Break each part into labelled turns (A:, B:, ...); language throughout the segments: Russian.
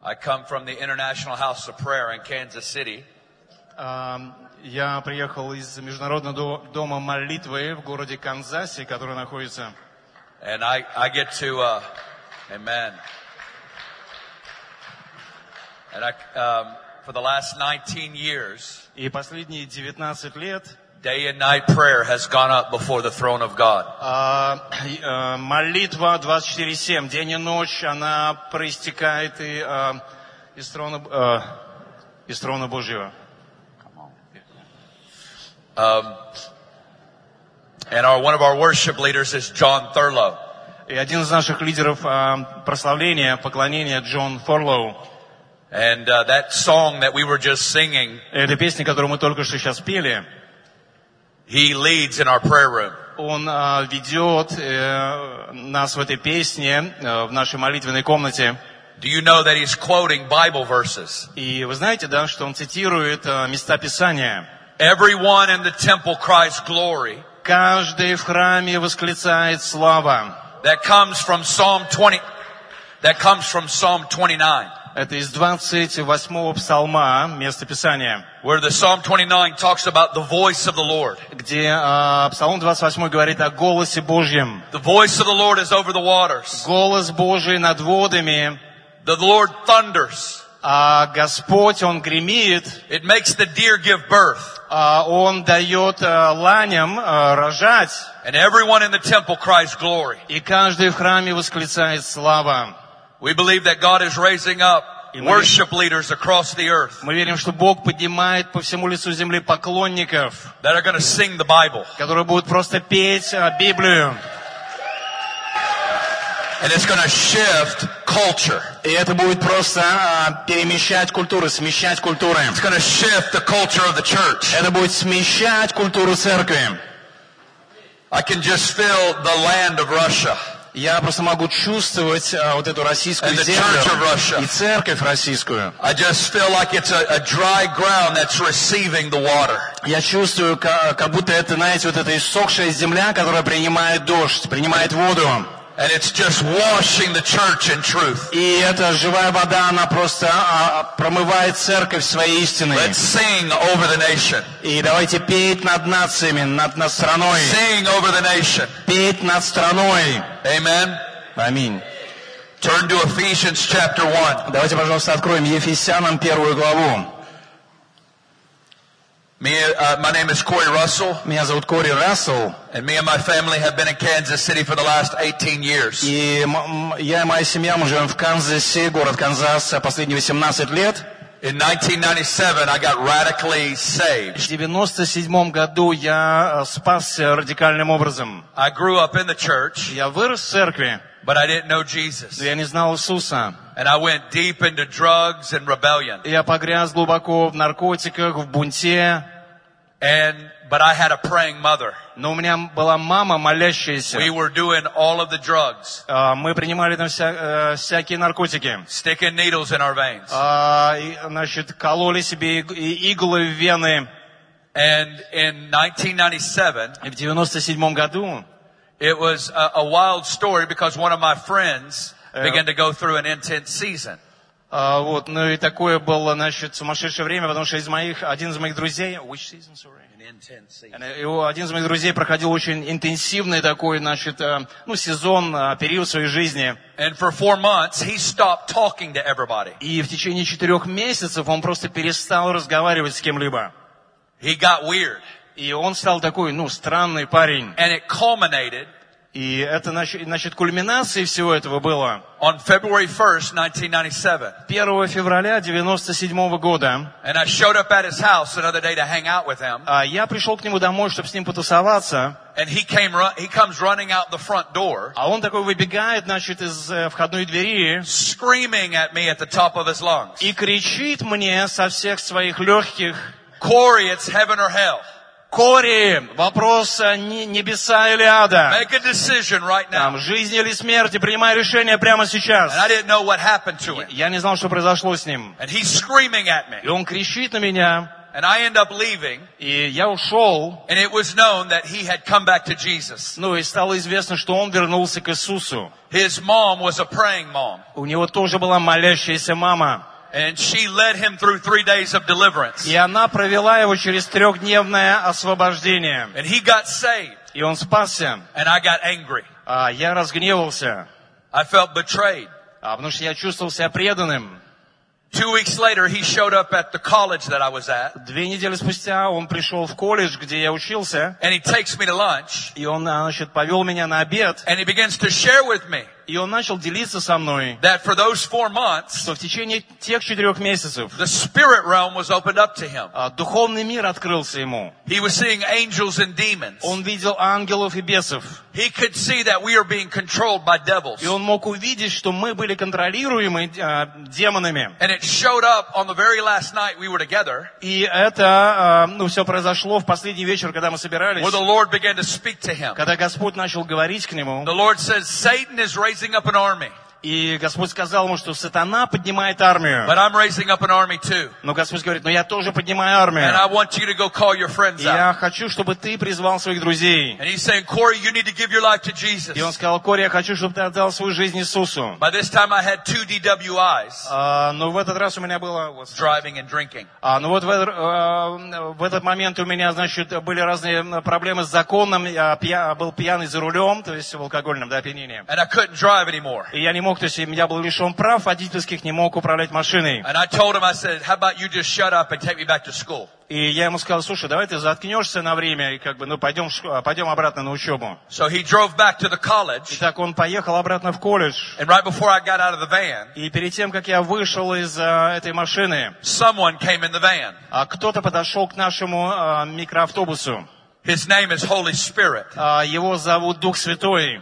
A: I come from the International House of Prayer in Kansas City.
B: Я приехал из Международного дома молитвы в городе Канзасе, который находится.
A: And I get to, amen. And for the last 19 years,
B: И последние 19 лет
A: day and night prayer has gone up before the throne of God.
B: молитва 24/7, день и ночь, она проистекает из трона Божьего.
A: And one of our worship leaders is John Thurlow.
B: И один из наших лидеров прославления, поклонения, Джон Форлоу.
A: And that song that we were just singing,
B: Эта песня, которую мы только что сейчас пели,
A: he leads in our prayer room.
B: он ведет нас в этой песне, в нашей молитвенной комнате.
A: Do you know that he's quoting Bible verses?
B: И вы знаете, да, что он цитирует места Писания.
A: Everyone in the temple cries glory.
B: Каждый в храме восклицает слава.
A: That comes from Psalm 29.
B: Это из 28-го псалма, место Писания,
A: Where the Psalm 29 talks about the voice of the Lord.
B: где Псалом 28 говорит о голосе Божьем.
A: The voice of the Lord is over the waters.
B: Голос Божий над водами.
A: The Lord thunders.
B: А Господь, Он гремит.
A: It makes the deer give birth.
B: Он дает ланям рожать.
A: And everyone in the temple cries glory.
B: И каждый в храме восклицает слава.
A: We believe that God is raising up worship leaders across the earth.
B: Мы верим, что Бог поднимает по всему лицу земли поклонников,
A: That are going to sing the Bible.
B: которые будут просто петь Библию.
A: And it's going to shift culture.
B: И это будет просто перемещать культуру, смещать культуры.
A: It's going to shift the culture of the church.
B: Это будет смещать культуру церкви.
A: I can just feel the land of Russia.
B: Я просто могу чувствовать вот эту российскую
A: And the
B: землю
A: church of Russia.
B: и церковь российскую.
A: I just feel like it's a dry ground that's receiving the water.
B: Я чувствую, как будто это, знаете, вот эта иссохшая земля, которая принимает дождь, принимает воду.
A: And it's just washing the church in truth.
B: И эта живая вода, она просто промывает церковь своей истиной.
A: Let's sing over the nation.
B: И давайте петь над нациями, над страной.
A: Sing over the nation.
B: Петь над страной.
A: Amen.
B: Аминь.
A: Turn to Ephesians chapter 1.
B: Давайте, пожалуйста, откроем Ефесянам 1 главу.
A: My name is Corey Russell.
B: Меня зовут Кори Рассел.
A: And me and my family have been in Kansas City for the last 18 years.
B: И я и моя семья, мы живем в Канзасе, город Канзас, последние 18 лет.
A: In 1997, I got radically saved.
B: В 97 году я спасся радикальным образом.
A: I grew up in the church,
B: Я вырос в церкви,
A: but I didn't know Jesus.
B: но я не знал Иисуса.
A: And I went deep into drugs and rebellion.
B: Я погряз глубоко в наркотиках, в бунте.
A: But I had a praying mother.
B: Но у меня была мама молящаяся.
A: We were doing all of the drugs.
B: Мы принимали там всякие наркотики.
A: Sticking needles in our veins.
B: Значит, кололи себе иглы в вены.
A: And in 1997,
B: И в 97 году
A: it was a wild story because one of my friends began to go through an intense season.
B: Вот, ну и такое было, значит, сумасшедшее время, потому что один из моих друзей, один из моих друзей проходил очень интенсивный такой, значит, сезон, период своей жизни.
A: And for 4 months, he stopped talking to everybody.
B: И в течение 4 месяцев он просто перестал разговаривать с кем-либо.
A: He got weird.
B: И он стал такой, странный парень.
A: And it culminated.
B: И это, значит, кульминацией всего этого было.
A: On February 1st, 1997.
B: 1 февраля 97 года.
A: And I showed up at his house another day to hang out with him.
B: Я пришел к нему домой, чтобы с ним потусоваться.
A: And he comes running out the front door.
B: А он такой выбегает, значит, из входной двери.
A: Screaming at me at the top of his lungs.
B: И кричит мне со всех своих легких.
A: Corey, it's heaven or hell.
B: Кори, вопрос небеса или ада.
A: Make a decision right now.
B: Жизнь или смерть, принимай решение прямо сейчас.
A: And I didn't know what happened to him.
B: Я не знал, что произошло с ним.
A: And he's screaming at me.
B: И он кричит на меня.
A: And I end up leaving,
B: И я ушел,
A: and it was known that he had come back to Jesus.
B: ну и стало известно, что он вернулся к Иисусу.
A: His mom was a praying mom,
B: У него тоже была молящаяся мама.
A: and she led him through 3 days of deliverance.
B: И она провела его через 3-дневное освобождение.
A: And he got saved,
B: И он спасся.
A: and I got angry.
B: А я разгневался,
A: I felt betrayed.
B: потому что я чувствовал себя преданным.
A: 2 weeks later, he showed up at the college that I was at,
B: 2 недели спустя он пришел в колледж, где я учился,
A: and he takes me to lunch,
B: и он, значит, повел меня на обед,
A: and he begins to share with me
B: и он начал делиться со мной,
A: that for those 4 months,
B: что в течение тех 4 месяцев
A: the spirit realm was opened up to him.
B: духовный мир открылся ему.
A: He was seeing angels and demons.
B: Он видел ангелов и бесов.
A: He could see that we are being controlled by devils.
B: И он мог увидеть, что мы были контролируемы демонами.
A: And it showed up on the very last night we were together,
B: И это, все произошло в последний вечер, когда мы собирались,
A: where the Lord began to speak to him.
B: когда Господь начал говорить к нему.
A: The Lord says, Satan is raising up an army,
B: И Господь сказал ему, что сатана поднимает армию.
A: but I'm raising up an army too.
B: Но Господь говорит, но я тоже поднимаю
A: And
B: армию.
A: I want you to go call your friends
B: И
A: out.
B: я хочу, чтобы ты призвал своих друзей.
A: And he's saying, Corey, you need to give your life to Jesus.
B: И он сказал, Кори, я хочу, чтобы ты отдал свою жизнь Иисусу.
A: By this time I had 2 DWIs,
B: Но в этот раз у меня было...
A: driving and drinking.
B: Ну вот в этот момент у меня, значит, были разные проблемы с законом. Я был пьяный за рулем, то есть в алкогольном опьянении.
A: And I couldn't drive anymore.
B: И я не мог, то есть я был лишен прав водительских, не мог управлять машиной.
A: And I told him, I said, how about you just shut up and take me back to school?
B: И я ему сказал, слушай, давай ты заткнешься на время, и пойдем обратно на учебу.
A: So he drove back to the college,
B: Итак, он поехал обратно в колледж.
A: and right before I got out of the van,
B: И перед тем, как я вышел из этой машины,
A: someone came in the van.
B: кто-то подошел к нашему микроавтобусу.
A: His name is Holy Spirit.
B: Его зовут Дух Святой.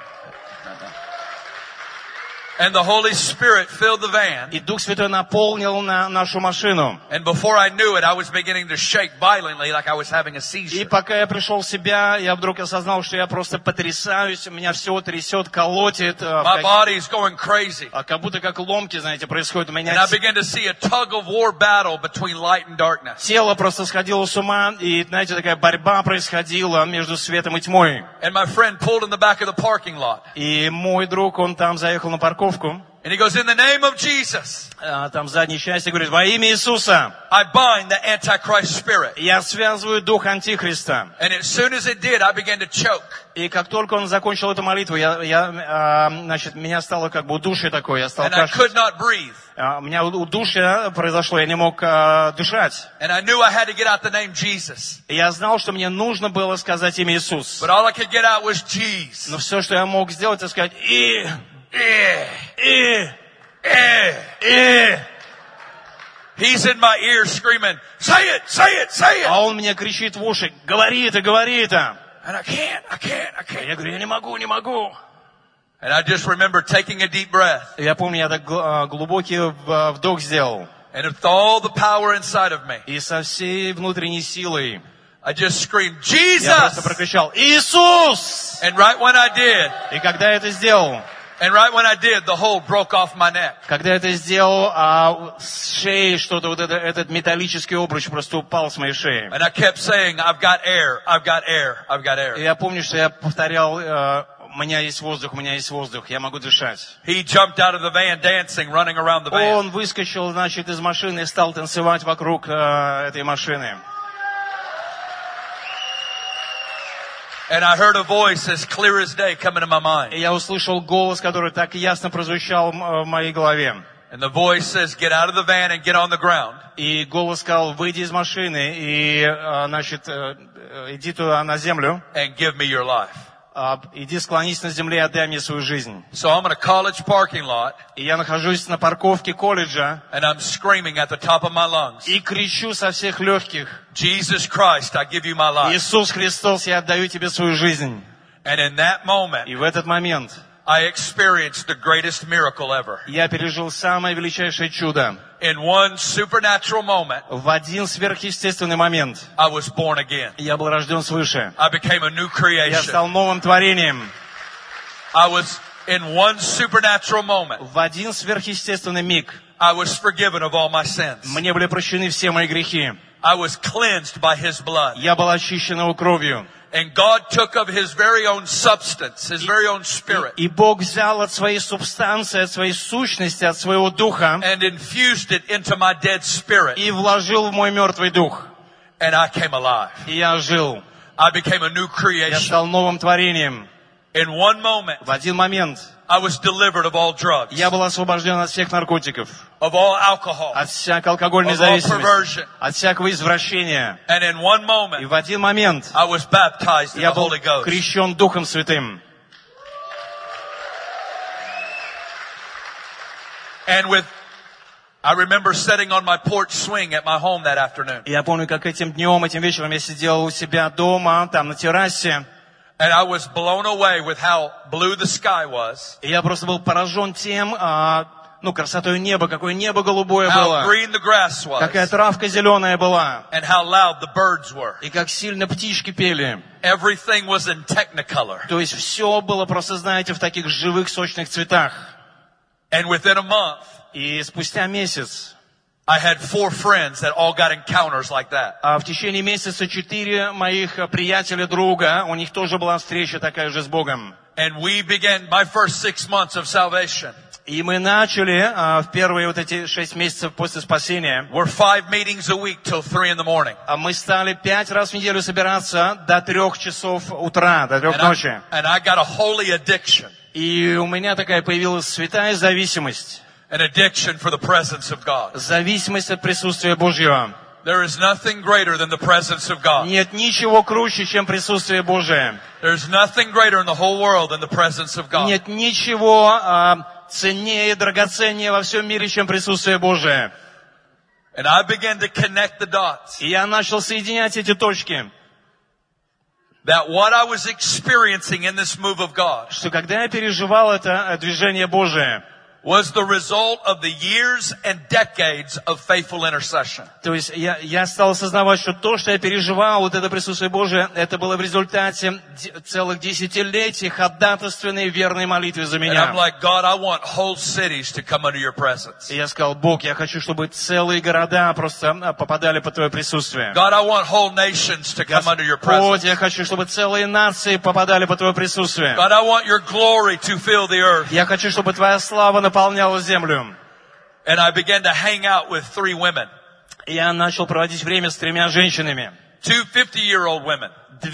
A: And the Holy Spirit filled the van.
B: И Дух Святой наполнил нашу машину.
A: And before I knew it, I was beginning to shake violently like I was having a
B: И
A: seizure.
B: пока я пришел в себя, я вдруг осознал, что я просто потрясаюсь, меня все трясет, колотит,
A: My body is going crazy.
B: как будто как ломки, знаете, происходят. У
A: And I
B: меня
A: began to see a tug of war battle between light and darkness.
B: тело просто сходило с ума, и, знаете, такая борьба происходила между светом и тьмой.
A: And my friend pulled in the back of the parking lot.
B: И мой друг, он там заехал на парковку,
A: And he goes, in the name of Jesus,
B: там в задней части говорит, во имя Иисуса
A: I bind the Antichrist spirit.
B: я связываю дух Антихриста.
A: And as soon as it did, I began to choke.
B: И как только он закончил эту молитву, значит, меня стало как бы удушье такое, я стал
A: And I could
B: кашлять.
A: not breathe.
B: У меня удушье произошло, я не мог дышать.
A: And I knew I had to get out the name Jesus.
B: И я знал, что мне нужно было сказать имя Иисус.
A: But all I could get out was Jesus.
B: Но все, что я мог сделать, это сказать
A: He's in my ear screaming, say it, say it, say it.
B: А он мне кричит в уши, говори это, говори это.
A: And I can't.
B: Я говорю, я не могу.
A: And I just remember taking a deep breath.
B: И я помню, я так глубокий вдох сделал.
A: And with all the power inside of me,
B: И со всей внутренней силой
A: I just screamed,
B: я просто
A: Jesus!
B: прокричал, Иисус!
A: And right when I did,
B: И когда я это сделал,
A: the hole broke off my neck.
B: когда я это сделал, с шеи что-то, вот этот металлический обруч просто упал с моей шеи.
A: And I kept saying, I've got air, I've got air, I've got
B: И
A: air.
B: я помню, что я повторял, у меня есть воздух, я могу дышать.
A: He jumped out of the van dancing, running around the van.
B: Он выскочил, значит, из машины и стал танцевать вокруг этой машины.
A: And I heard a voice as clear as day come into my mind.
B: И я услышал голос, который так ясно прозвучал в моей голове.
A: And the voice says, get out of the van and get on the ground.
B: И голос сказал, выйди из машины и, значит, иди туда на землю.
A: And give me your life.
B: Иди склонись на земле и отдай мне свою жизнь.
A: So I'm in a college parking lot.
B: И я нахожусь на парковке колледжа.
A: And I'm screaming at the top of my lungs.
B: И кричу со всех легких.
A: Jesus Christ, I give you my life.
B: Иисус Христос, я отдаю тебе свою жизнь.
A: And in that moment,
B: И в этот момент
A: I experienced the greatest miracle ever.
B: я пережил самое величайшее чудо.
A: In one supernatural moment,
B: В один сверхъестественный момент
A: I was born again.
B: я был рожден свыше.
A: I became a new
B: Я
A: creation.
B: стал новым творением.
A: I was in one supernatural moment.
B: В один сверхъестественный миг
A: I was forgiven of all my sins.
B: мне были прощены все мои грехи.
A: I was cleansed by His blood.
B: Я был очищен Его кровью.
A: And God took of His very own substance, His very own spirit,
B: И Бог взял от своей субстанции, от своей сущности, от своего духа
A: and infused it into my dead spirit.
B: и вложил в мой мертвый дух.
A: And I came alive.
B: И я жил.
A: I became a new
B: Я
A: creation.
B: стал новым творением.
A: In one moment,
B: В один момент
A: I was delivered of all drugs,
B: я был освобожден от всех наркотиков,
A: of all alcohol,
B: от всякой алкогольной
A: of all
B: зависимости,
A: perversion.
B: от всякого извращения.
A: And in one
B: И
A: moment,
B: в один момент
A: I was baptized in
B: я
A: the
B: был
A: Holy Ghost.
B: крещен Духом Святым.
A: And I remember sitting on my porch swing at my home that afternoon.
B: Я помню, как этим днем, этим вечером я сидел у себя дома, там на террасе.
A: And I was blown away with how blue the sky was,
B: И я просто был поражен тем, красотой неба, какое небо голубое
A: how
B: было,
A: green the grass
B: какая
A: was,
B: травка зеленая была,
A: and how loud the birds were.
B: и как сильно птички пели.
A: Everything was in technicolor.
B: То есть все было просто, знаете, в таких живых, сочных цветах.
A: And within a month,
B: И спустя месяц,
A: I had 4 friends that all got encounters like that.
B: в течение месяца 4 моих приятеля, друга, у них тоже была встреча такая же с Богом.
A: And we began my first 6 months of salvation.
B: И мы начали в первые вот эти 6 месяцев после спасения.
A: Were 5 meetings a week till 3 in the morning.
B: Мы стали 5 раз в неделю собираться до 3 часов утра, до 3 ночи.
A: And I got a holy addiction.
B: И у меня такая появилась святая зависимость.
A: An addiction for the presence of God.
B: Зависимость от присутствия Божьего.
A: There is nothing greater than the presence of God.
B: Нет ничего круче, чем присутствие Божие.
A: There's nothing greater in the whole world than the presence of God.
B: Нет ничего ценнее, драгоценнее во всем мире, чем присутствие Божие.
A: And I began to connect the dots.
B: И я начал соединять эти точки.
A: That what I was experiencing in this move of God
B: Что когда я переживал это движение Божие,
A: was the result of the years and decades of faithful intercession.
B: то есть я стал осознавать, что то, что я переживал, вот это присутствие Божие, это было в результате целых десятилетий ходатайственной верной молитвы за
A: And
B: меня.
A: I'm like, God, I want whole cities to come under your presence.
B: И я сказал: Бог, я хочу, чтобы целые города просто попадали под Твое присутствие.
A: God, I want whole nations to come under your
B: Господь,
A: presence.
B: я хочу, чтобы целые нации попадали под Твое присутствие.
A: God, I want your glory to fill the earth.
B: Я хочу, чтобы Твоя слава наполняла землю.
A: And I began to hang out with 3 women.
B: И я начал проводить время с 3 женщинами.
A: 2 50-year-old women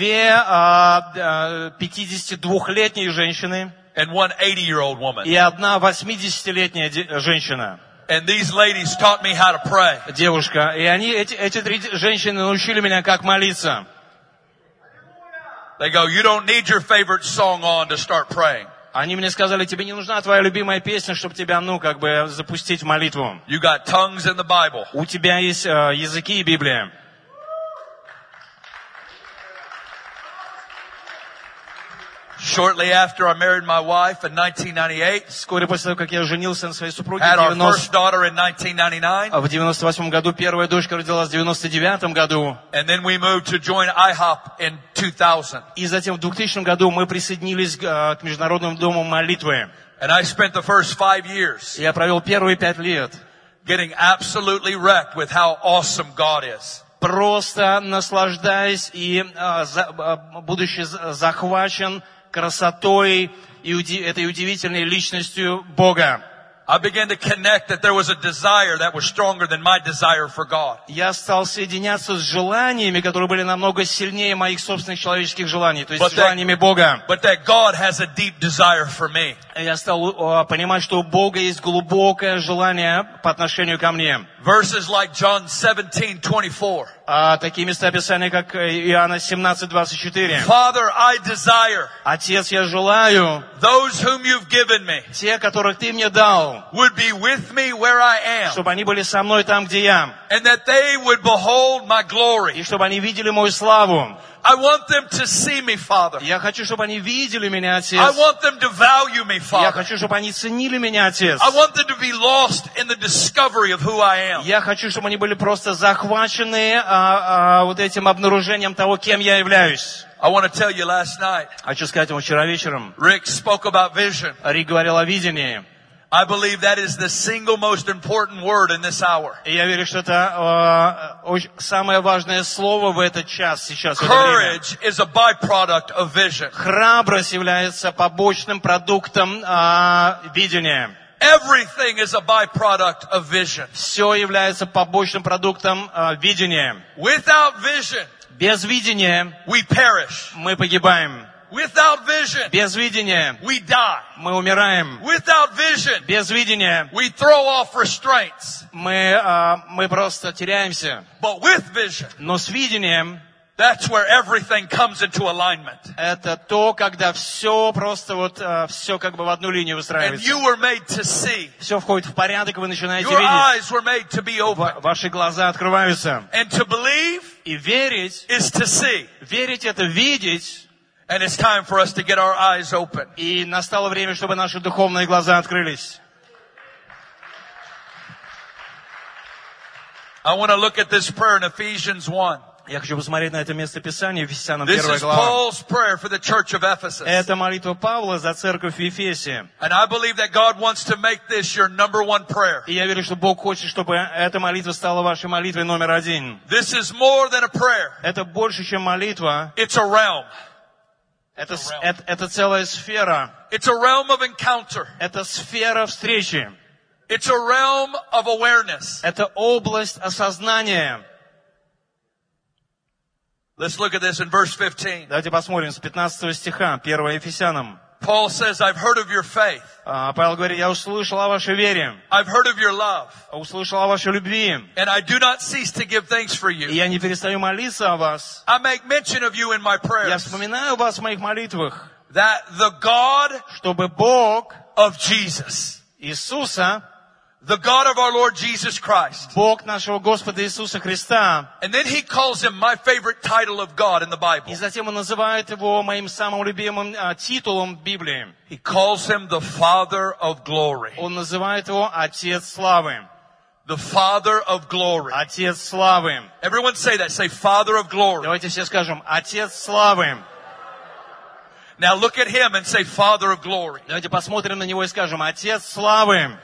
B: 2 52-летние женщины
A: and 1 80-year-old woman.
B: и 1 80-летняя женщина,
A: And these ladies taught me how to pray.
B: девушка. И эти 3 женщины научили меня, как молиться.
A: They go, you don't need your favorite song on to start praying.
B: Они мне сказали: тебе не нужна твоя любимая песня, чтобы тебя, запустить в молитву.
A: You got tongues in the Bible.
B: У тебя есть языки и Библия.
A: Shortly after I married my wife in 1998,
B: Вскоре после того, как я женился на своей супруге,
A: had our first daughter in 1999,
B: в 98 году, первая дочка родилась в 99 году.
A: and then we moved to join IHOP in 2000.
B: И затем в 2000 году мы присоединились к Международному дому молитвы.
A: And I spent the first 5 years
B: Я провел первые 5 лет,
A: getting absolutely wrecked with how awesome God is.
B: просто наслаждаясь и будучи захвачен красотой и этой удивительной личностью Бога.
A: I began to connect that there was a desire that was stronger than my desire for God.
B: Я стал соединяться с желаниями, которые были намного сильнее моих собственных человеческих желаний, то есть
A: But
B: с желаниями Бога.
A: But that God has a deep desire for me.
B: Я стал понимать, что у Бога есть глубокое желание по отношению ко мне.
A: Verses like John 17:24.
B: Такие места Писания, как Иоанна 17:24.
A: Father, I desire
B: Отец, я желаю,
A: those whom you've given me
B: те, которых Ты мне дал,
A: would be with me where I am,
B: чтобы они были со мной там, где я,
A: and that they would behold my glory.
B: и чтобы они видели мою славу.
A: I want them to see me, Father.
B: Я хочу, чтобы они видели меня, Отец.
A: I want them to value me,
B: Я
A: Father.
B: хочу, чтобы они ценили меня, Отец.
A: I want them to be lost in the discovery of who I am.
B: Я хочу, чтобы они были просто захвачены вот этим обнаружением того, кем я являюсь.
A: I want to tell you last night,
B: Хочу сказать вам, вчера вечером
A: Rick spoke about vision.
B: Рик говорил о видении.
A: I believe that is the single most important word in this hour.
B: И я верю, что это самое важное слово в этот час, сейчас, в это время.
A: Courage is a byproduct of vision.
B: Храбрость является побочным продуктом видения.
A: Everything is a byproduct of vision.
B: Все является побочным продуктом видения.
A: Without vision,
B: Без видения
A: we perish.
B: мы погибаем.
A: Without vision,
B: Без видения
A: we die.
B: мы умираем.
A: Without vision,
B: Без видения
A: we throw off restraints.
B: мы просто теряемся.
A: But with vision,
B: Но с видением
A: that's where everything comes into alignment.
B: это то, когда все просто все как бы в одну линию
A: And
B: выстраивается.
A: you were made to see.
B: Все входит в порядок, вы начинаете
A: Your
B: видеть.
A: eyes were made to be open.
B: Ваши глаза открываются.
A: And to believe
B: И верить,
A: is to see.
B: верить это видеть.
A: And it's time for us to get our eyes open.
B: И настало время, чтобы наши духовные глаза открылись.
A: I want to look at this prayer in Ephesians 1.
B: Я хочу посмотреть на это место Писания, Ефесянам
A: This
B: 1
A: is
B: глава.
A: Paul's prayer for the church of Ephesus.
B: Это молитва Павла за церковь в Ефесе.
A: And I believe that God wants to make this your number one prayer.
B: И я верю, что Бог хочет, чтобы эта молитва стала вашей молитвой номер один.
A: This is more than a prayer.
B: Это больше, чем молитва.
A: It's a realm.
B: Это целая сфера.
A: It's a realm of encounter.
B: Это сфера встречи.
A: It's a realm of awareness.
B: Это область осознания.
A: Let's look at this in verse 15.
B: Давайте посмотрим с 15 стиха, 1 Ефесянам.
A: Paul says, I've heard of your faith.
B: Павел говорит, я услышал о вашей вере,
A: I've heard of your love.
B: услышал о вашей любви,
A: And I do not cease to give thanks for
B: и
A: you.
B: я не перестаю молиться о вас.
A: I make mention of you in my
B: Я
A: prayers.
B: вспоминаю вас в моих молитвах,
A: That the God
B: чтобы Бог
A: of Jesus,
B: Иисуса,
A: the God of our Lord Jesus Christ.
B: Бог нашего Господа Иисуса Христа,
A: And then he calls him my favorite title of God in the Bible.
B: и затем он называет его моим самым любимым титулом в Библии.
A: He calls him the Father of glory.
B: Он называет его Отец Славы.
A: The Father of glory.
B: Отец Славы.
A: Everyone say that. Say Father of glory.
B: Давайте все скажем, Отец Славы.
A: Now look at him and say Father of glory.
B: Давайте посмотрим на него и скажем, Отец Славы.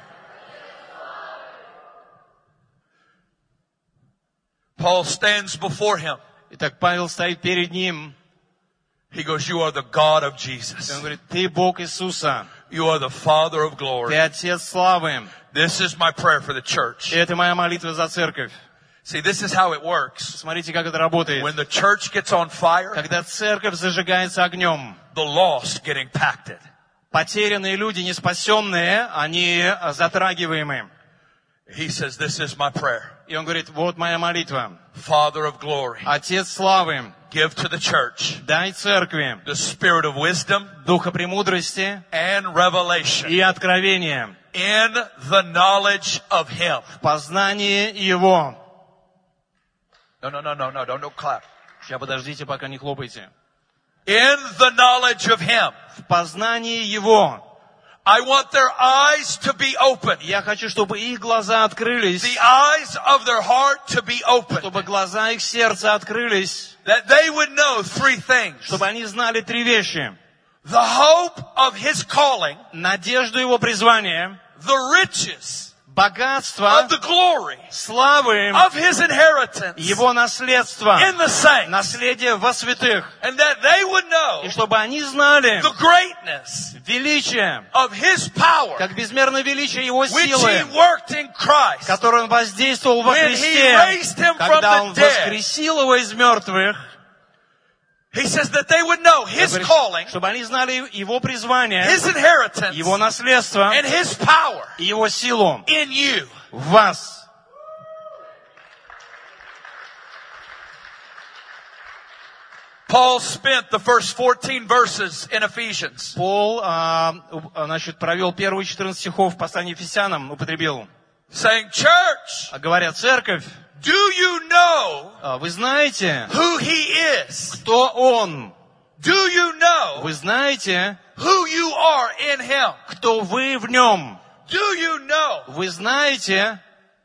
A: Paul stands before him.
B: Итак, Павел стоит перед ним.
A: He goes, you are the God of
B: И он
A: Jesus.
B: говорит, ты Бог Иисуса.
A: You are the Father of
B: Ты
A: glory.
B: Отец Славы.
A: This is my prayer for the church.
B: И это моя молитва за церковь.
A: See, this is how it works.
B: Смотрите, как это работает.
A: When the church gets on fire,
B: Когда церковь зажигается огнем,
A: the lost get impacted.
B: потерянные люди, неспасенные, они затрагиваемы.
A: He says, this is my prayer.
B: И он говорит, вот моя молитва.
A: Father of glory,
B: Отец Славы,
A: give to the church
B: дай церкви
A: the spirit of wisdom
B: духа премудрости
A: and revelation
B: и откровения
A: in the knowledge of him.
B: в познании Его.
A: No, don't clap.
B: Сейчас подождите, пока не хлопайте.
A: In the knowledge of him.
B: В познании Его.
A: I want their eyes to be open.
B: Я хочу, чтобы их глаза открылись,
A: The eyes of their heart to be open.
B: чтобы глаза их сердца открылись,
A: That they would know three things.
B: чтобы они знали три вещи.
A: The hope of his calling,
B: Надежду Его призвания,
A: the riches
B: богатство,
A: of the glory
B: славы,
A: of his inheritance
B: Его наследство,
A: in the saints.
B: наследие во святых.
A: And that they would know
B: И чтобы они знали
A: the greatness
B: величие,
A: of his power,
B: как безмерное величие Его
A: which
B: силы,
A: he worked in Christ,
B: которой Он воздействовал во
A: when
B: Христе,
A: he raised him from
B: когда
A: the
B: Он
A: dead.
B: воскресил Его из мертвых.
A: He says that they would know his
B: Говорит,
A: calling,
B: чтобы они знали Его призвание,
A: his inheritance,
B: Его наследство
A: and his power
B: и Его силу
A: in you.
B: в вас.
A: Paul spent the first 14 verses in Ephesians
B: Пол, провел первые 14 стихов в послании Ефесянам, употребил.
A: saying, church,
B: Говоря, церковь,
A: do you know
B: вы знаете,
A: who he is?
B: кто Он?
A: Do you know
B: Вы знаете,
A: who you are in him?
B: кто вы в Нем?
A: Do you know
B: Вы знаете,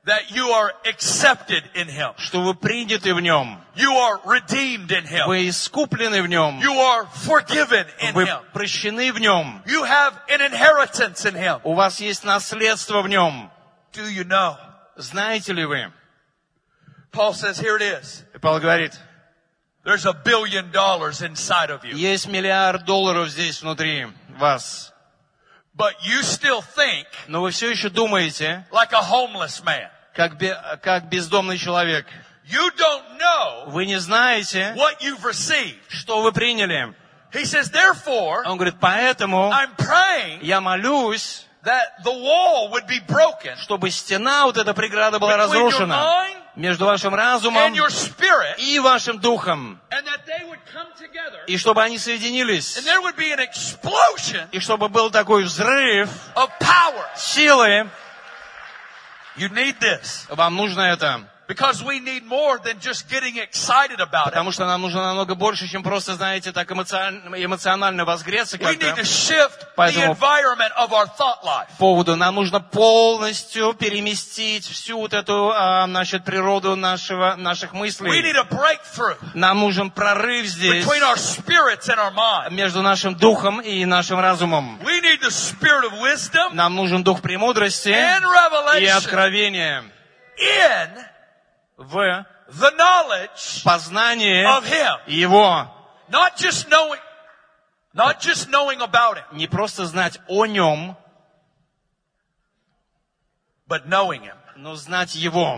A: that you are accepted in Him.
B: что вы приняты в Нем,
A: You are redeemed in Him.
B: вы искуплены в Нем,
A: You are forgiven in
B: вы
A: Him.
B: прощены в Нем,
A: You have an inheritance in Him.
B: у вас есть наследство в Нем.
A: Do you know?
B: Знаете ли вы?
A: Paul says, here it is.
B: И Павел говорит,
A: There's $1 billion inside of you.
B: есть $1 миллиард здесь внутри вас,
A: But you still think
B: но вы все еще думаете,
A: like a homeless man.
B: как бездомный человек.
A: You don't know
B: Вы не знаете,
A: what you've received.
B: что вы приняли.
A: He says, therefore,
B: Он говорит, поэтому
A: I'm praying
B: я молюсь,
A: that the wall would be broken
B: чтобы стена, вот эта преграда была
A: between your
B: разрушена
A: mind
B: между вашим разумом
A: and your spirit,
B: и вашим духом,
A: and that they would come together,
B: и чтобы они соединились,
A: and there would be an explosion
B: и чтобы был такой взрыв
A: of power.
B: силы.
A: You need this.
B: Вам нужно это.
A: Because we need more than just getting excited about it.
B: Потому что нам нужно намного больше, чем просто, знаете, так эмоционально возгреться
A: We need
B: как-то.
A: to shift the
B: Поэтому
A: environment of our thought life.
B: поводу нам нужно полностью переместить всю вот эту, природу наших
A: We
B: мыслей.
A: need a breakthrough
B: Нам нужен прорыв здесь
A: between our spirits and our mind.
B: между нашим духом и нашим разумом.
A: We need the spirit of wisdom
B: Нам нужен дух премудрости
A: and
B: и
A: revelation
B: откровения
A: in
B: в
A: the knowledge
B: познании
A: of Him.
B: Его.
A: Not just knowing about Him,
B: Не просто знать о Нем,
A: but knowing Him.
B: но знать Его.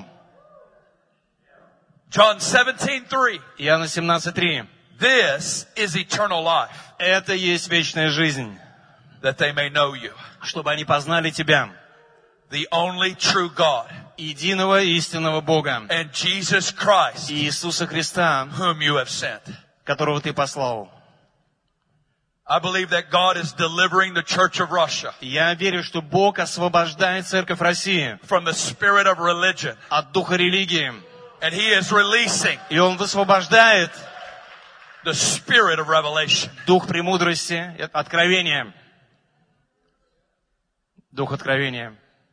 A: John 17:3.
B: Иоанна 17:3.
A: This is eternal life,
B: Это есть вечная жизнь,
A: that they may know you,
B: чтобы они познали Тебя,
A: the only true God,
B: единого истинного Бога,
A: and Jesus Christ,
B: и Иисуса Христа,
A: whom you have sent.
B: которого Ты послал.
A: I believe that God is delivering the Church of Russia
B: Я верю, что Бог освобождает Церковь России
A: from the spirit of religion,
B: от духа религии,
A: and He is releasing
B: и Он высвобождает
A: the spirit of revelation.
B: дух премудрости, откровения. Дух откровения.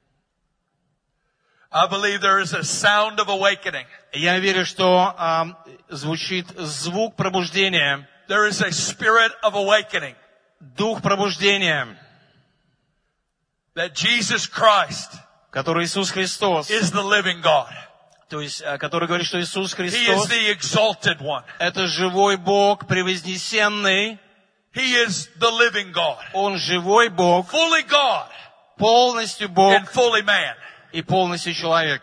A: I believe there is a sound of awakening.
B: Я верю, что звучит звук пробуждения,
A: There is a spirit of awakening,
B: дух пробуждения,
A: that Jesus Christ
B: который Иисус Христос,
A: is the living God.
B: то есть, который говорит, что Иисус
A: He is
B: Христос
A: the exalted one.
B: это живой Бог, превознесенный,
A: He is the living God.
B: Он живой Бог,
A: Fully God
B: полностью Бог
A: and fully man.
B: и полностью человек.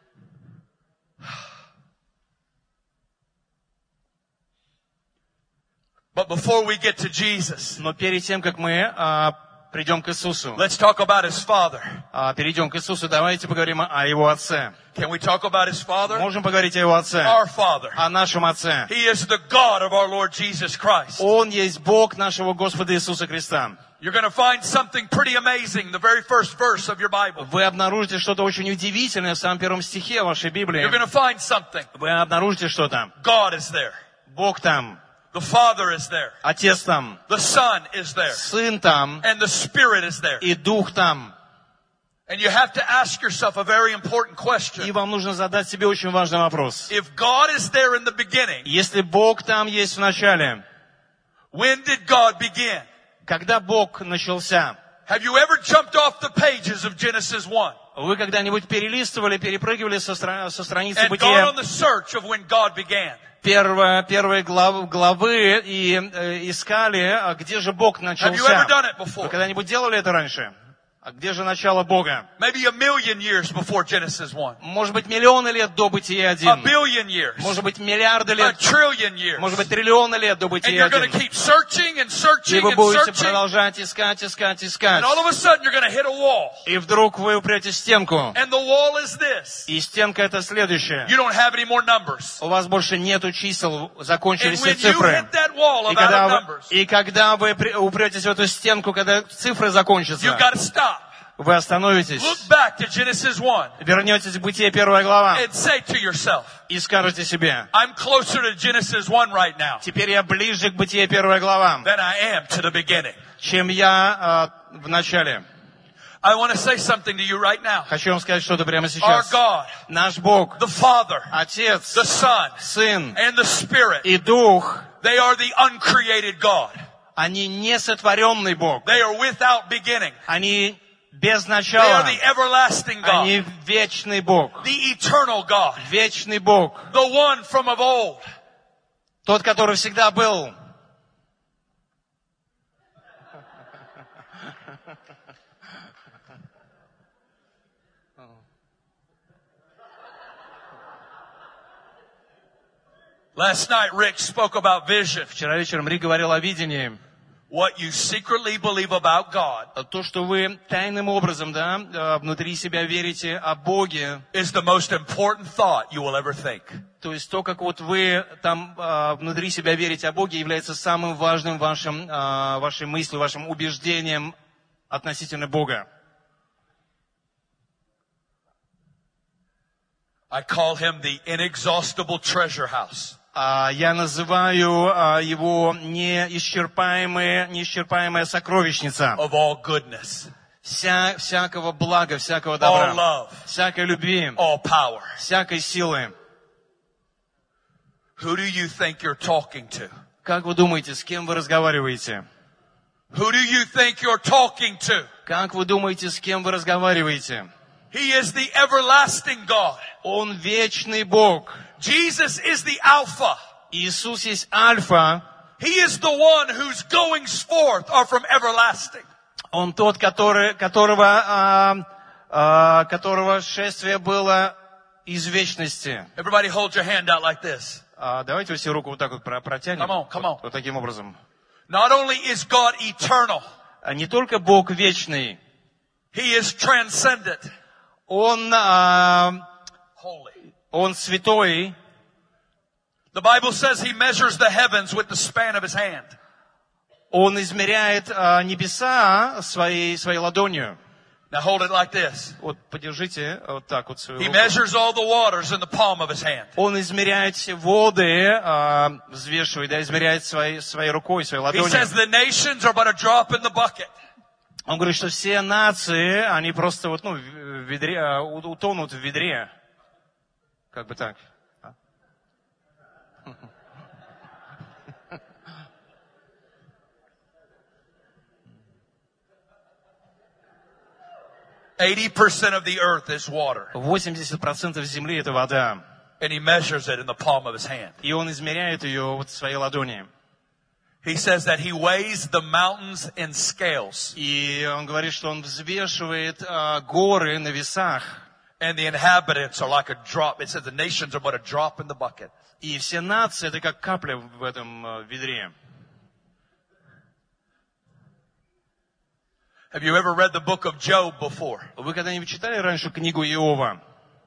A: But before we get to Jesus,
B: Но перед тем, как мы придем к Иисусу,
A: let's talk about His Father.
B: перейдем к Иисусу, давайте поговорим о Его Отце.
A: Can we talk about His Father?
B: Можем поговорить о Его Отце,
A: Our Father.
B: о нашем Отце.
A: He is the God of our Lord Jesus Christ.
B: Он есть Бог нашего Господа Иисуса Христа.
A: You're going to find something pretty amazing, the very first verse of your Bible.
B: Вы обнаружите что-то очень удивительное в самом первом стихе вашей Библии.
A: You're going to find something.
B: Вы обнаружите что-то.
A: God is there.
B: Бог там,
A: The Father is there.
B: Отец там,
A: The Son is there.
B: Сын там
A: And the Spirit is there.
B: и Дух там.
A: And you have to ask yourself a very important
B: И
A: question.
B: вам нужно задать себе очень важный вопрос.
A: If God is there in the beginning,
B: Если Бог там есть в начале,
A: when did God begin?
B: когда Бог начался?
A: Have you ever jumped off the pages of Genesis 1
B: Вы когда-нибудь перелистывали, перепрыгивали со страницы
A: and gone
B: Бытия
A: on the search of when God began?
B: первой главы и искали, где же Бог
A: Have you
B: начался?
A: ever done it
B: Вы
A: before?
B: когда-нибудь делали это раньше? А где же начало Бога?
A: Maybe 1,000,000 years before Genesis 1.
B: Может быть, миллионы лет до Бытия 1.
A: 1,000,000,000 years.
B: Может быть, миллиарды
A: 1
B: лет.
A: trillion years.
B: Может быть, триллионы лет до
A: And
B: Бытия
A: you're going to
B: 1.
A: keep searching and
B: И
A: searching
B: вы
A: and
B: будете
A: searching.
B: продолжать искать.
A: And all of a sudden you're going to hit a wall.
B: И вдруг вы упрете стенку.
A: And the wall is this.
B: И стенка это следующее.
A: You don't have any more numbers.
B: У вас больше нету чисел,
A: And
B: закончились все
A: when you
B: цифры.
A: hit that wall
B: И
A: of out of
B: когда
A: numbers,
B: вы упретесь в эту стенку, когда цифры
A: you've
B: закончатся,
A: got to stop.
B: вы остановитесь,
A: Look back to Genesis 1
B: вернетесь к Бытие 1 глава
A: and say to yourself,
B: и скажете себе:
A: I'm closer to Genesis 1 right now
B: теперь я ближе к Бытие 1 глава,
A: than I am to the beginning.
B: чем я в начале.
A: I want to say something to you right now.
B: Хочу вам сказать что-то прямо
A: Our
B: сейчас.
A: God,
B: Наш Бог,
A: the Father,
B: Отец,
A: the Son,
B: Сын
A: and the Spirit,
B: и Дух,
A: they are the uncreated God.
B: они не сотворенный Бог.
A: They are without beginning.
B: Они без
A: They are
B: начала.
A: the everlasting God,
B: Они вечный Бог.
A: the eternal God,
B: Вечный Бог.
A: the one from of old.
B: Тот, который всегда был.
A: Last night, Rick spoke about vision.
B: Вчера вечером Рик говорил о видении.
A: What you secretly believe about God
B: То, что вы тайным образом, внутри себя верите о Боге.
A: is the most important thought you will ever think.
B: То есть то, как вот вы там внутри себя верите о Боге, является самым важным вашей мыслью, вашим убеждением относительно Бога.
A: I call him the inexhaustible treasure house.
B: Я называю его неисчерпаемая сокровищница.
A: Of all goodness,
B: Всякого блага, всякого
A: all
B: добра,
A: love,
B: всякой любви,
A: all power.
B: всякой силы.
A: Who do you think you're talking to?
B: Как вы думаете, с кем вы разговариваете?
A: Who do you think you're talking to?
B: Как вы думаете, с кем вы разговариваете?
A: He is the everlasting God.
B: Он вечный Бог.
A: Jesus is the Alpha.
B: Иисус есть Альфа.
A: He is the one whose goings forth are from everlasting.
B: Он тот, которого шествие было из вечности.
A: Everybody hold your hand out like this.
B: Давайте все руку вот так вот протянем.
A: Come on.
B: Вот таким образом.
A: Not only is God eternal,
B: Не только Бог вечный,
A: He is transcendent.
B: Он
A: Holy.
B: святой.
A: The Bible says He measures the heavens with the span of His hand.
B: Он измеряет небеса своей ладонью.
A: Now hold it like this.
B: Вот подержите вот так вот свою
A: He
B: руку.
A: measures all the waters in the palm of His hand.
B: Он измеряет все воды, взвешивает, измеряет своей рукой, своей
A: He
B: ладонью.
A: says the nations are but a drop in the bucket.
B: Он говорит, что все нации, они просто вот, в ведре, утонут в ведре. Как бы так.
A: 80% of the earth is water.
B: 80% земли это вода.
A: And He measures it in the palm of His hand.
B: И Он измеряет ее вот в своей ладони.
A: He says that He weighs the mountains in scales.
B: И Он говорит, что Он взвешивает горы на весах.
A: And the inhabitants are like a drop. It says the nations are but a drop in the bucket.
B: И все нации это как капля в этом ведре.
A: Have you ever read the book of Job before?
B: Вы когда-нибудь читали раньше книгу Иова?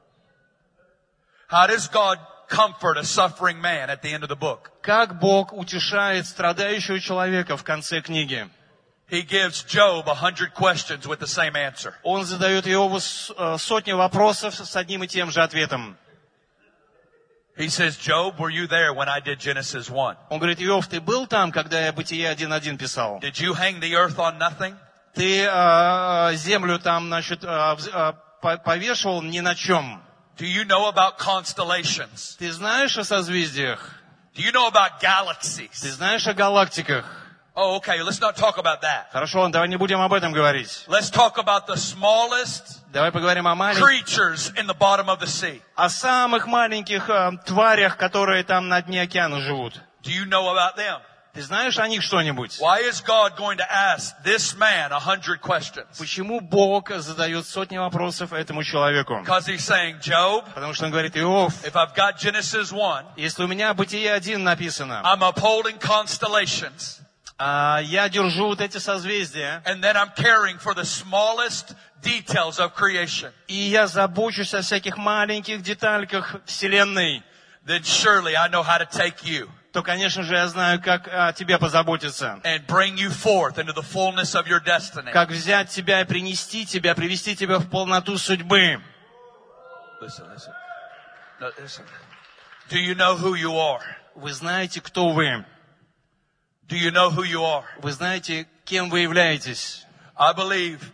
A: How does God comfort a suffering man at the end of the book?
B: Как Бог утешает страдающего человека в конце книги?
A: He gives Job 100 questions with the same answer.
B: Он задает Иову сотни вопросов с одним и тем же ответом.
A: He says, Job, were you there when I did Genesis 1?
B: Он говорит, Иов, ты был там, когда я Бытие 1:1 писал?
A: Did you hang the earth on nothing?
B: Ты землю там, повешивал ни на чем.
A: Do you know about constellations?
B: Ты знаешь о созвездиях?
A: Do you know about galaxies?
B: Ты знаешь о галактиках?
A: Oh, okay, let's not talk about that.
B: Хорошо, давай не будем об этом говорить.
A: Let's talk about the smallest
B: Давай поговорим о маленьких,
A: creatures in the bottom of the sea.
B: о самых маленьких тварях, которые там на дне океана живут.
A: Do you know about them?
B: Ты знаешь о них что-нибудь?
A: Why is God going to ask this man 100 questions?
B: Почему Бог задает сотни вопросов этому человеку?
A: Because He's saying, Job,
B: Потому что он говорит, Иов,
A: if I've got Genesis 1,
B: если у меня Бытие 1 написано,
A: I'm upholding constellations,
B: я держу вот эти созвездия,
A: and then I'm caring for the smallest details of creation,
B: и я забочусь о всяких маленьких детальках Вселенной,
A: then surely I know how to take you
B: то, конечно же, я знаю, как о тебе позаботиться.
A: and bring you forth into the fullness of your destiny.
B: Как взять тебя и принести тебя, привести тебя в полноту судьбы.
A: Listen. No, listen. Do you know who you are?
B: Вы знаете, кто вы.
A: Do you know who you are?
B: Вы знаете, кем вы являетесь.
A: I believe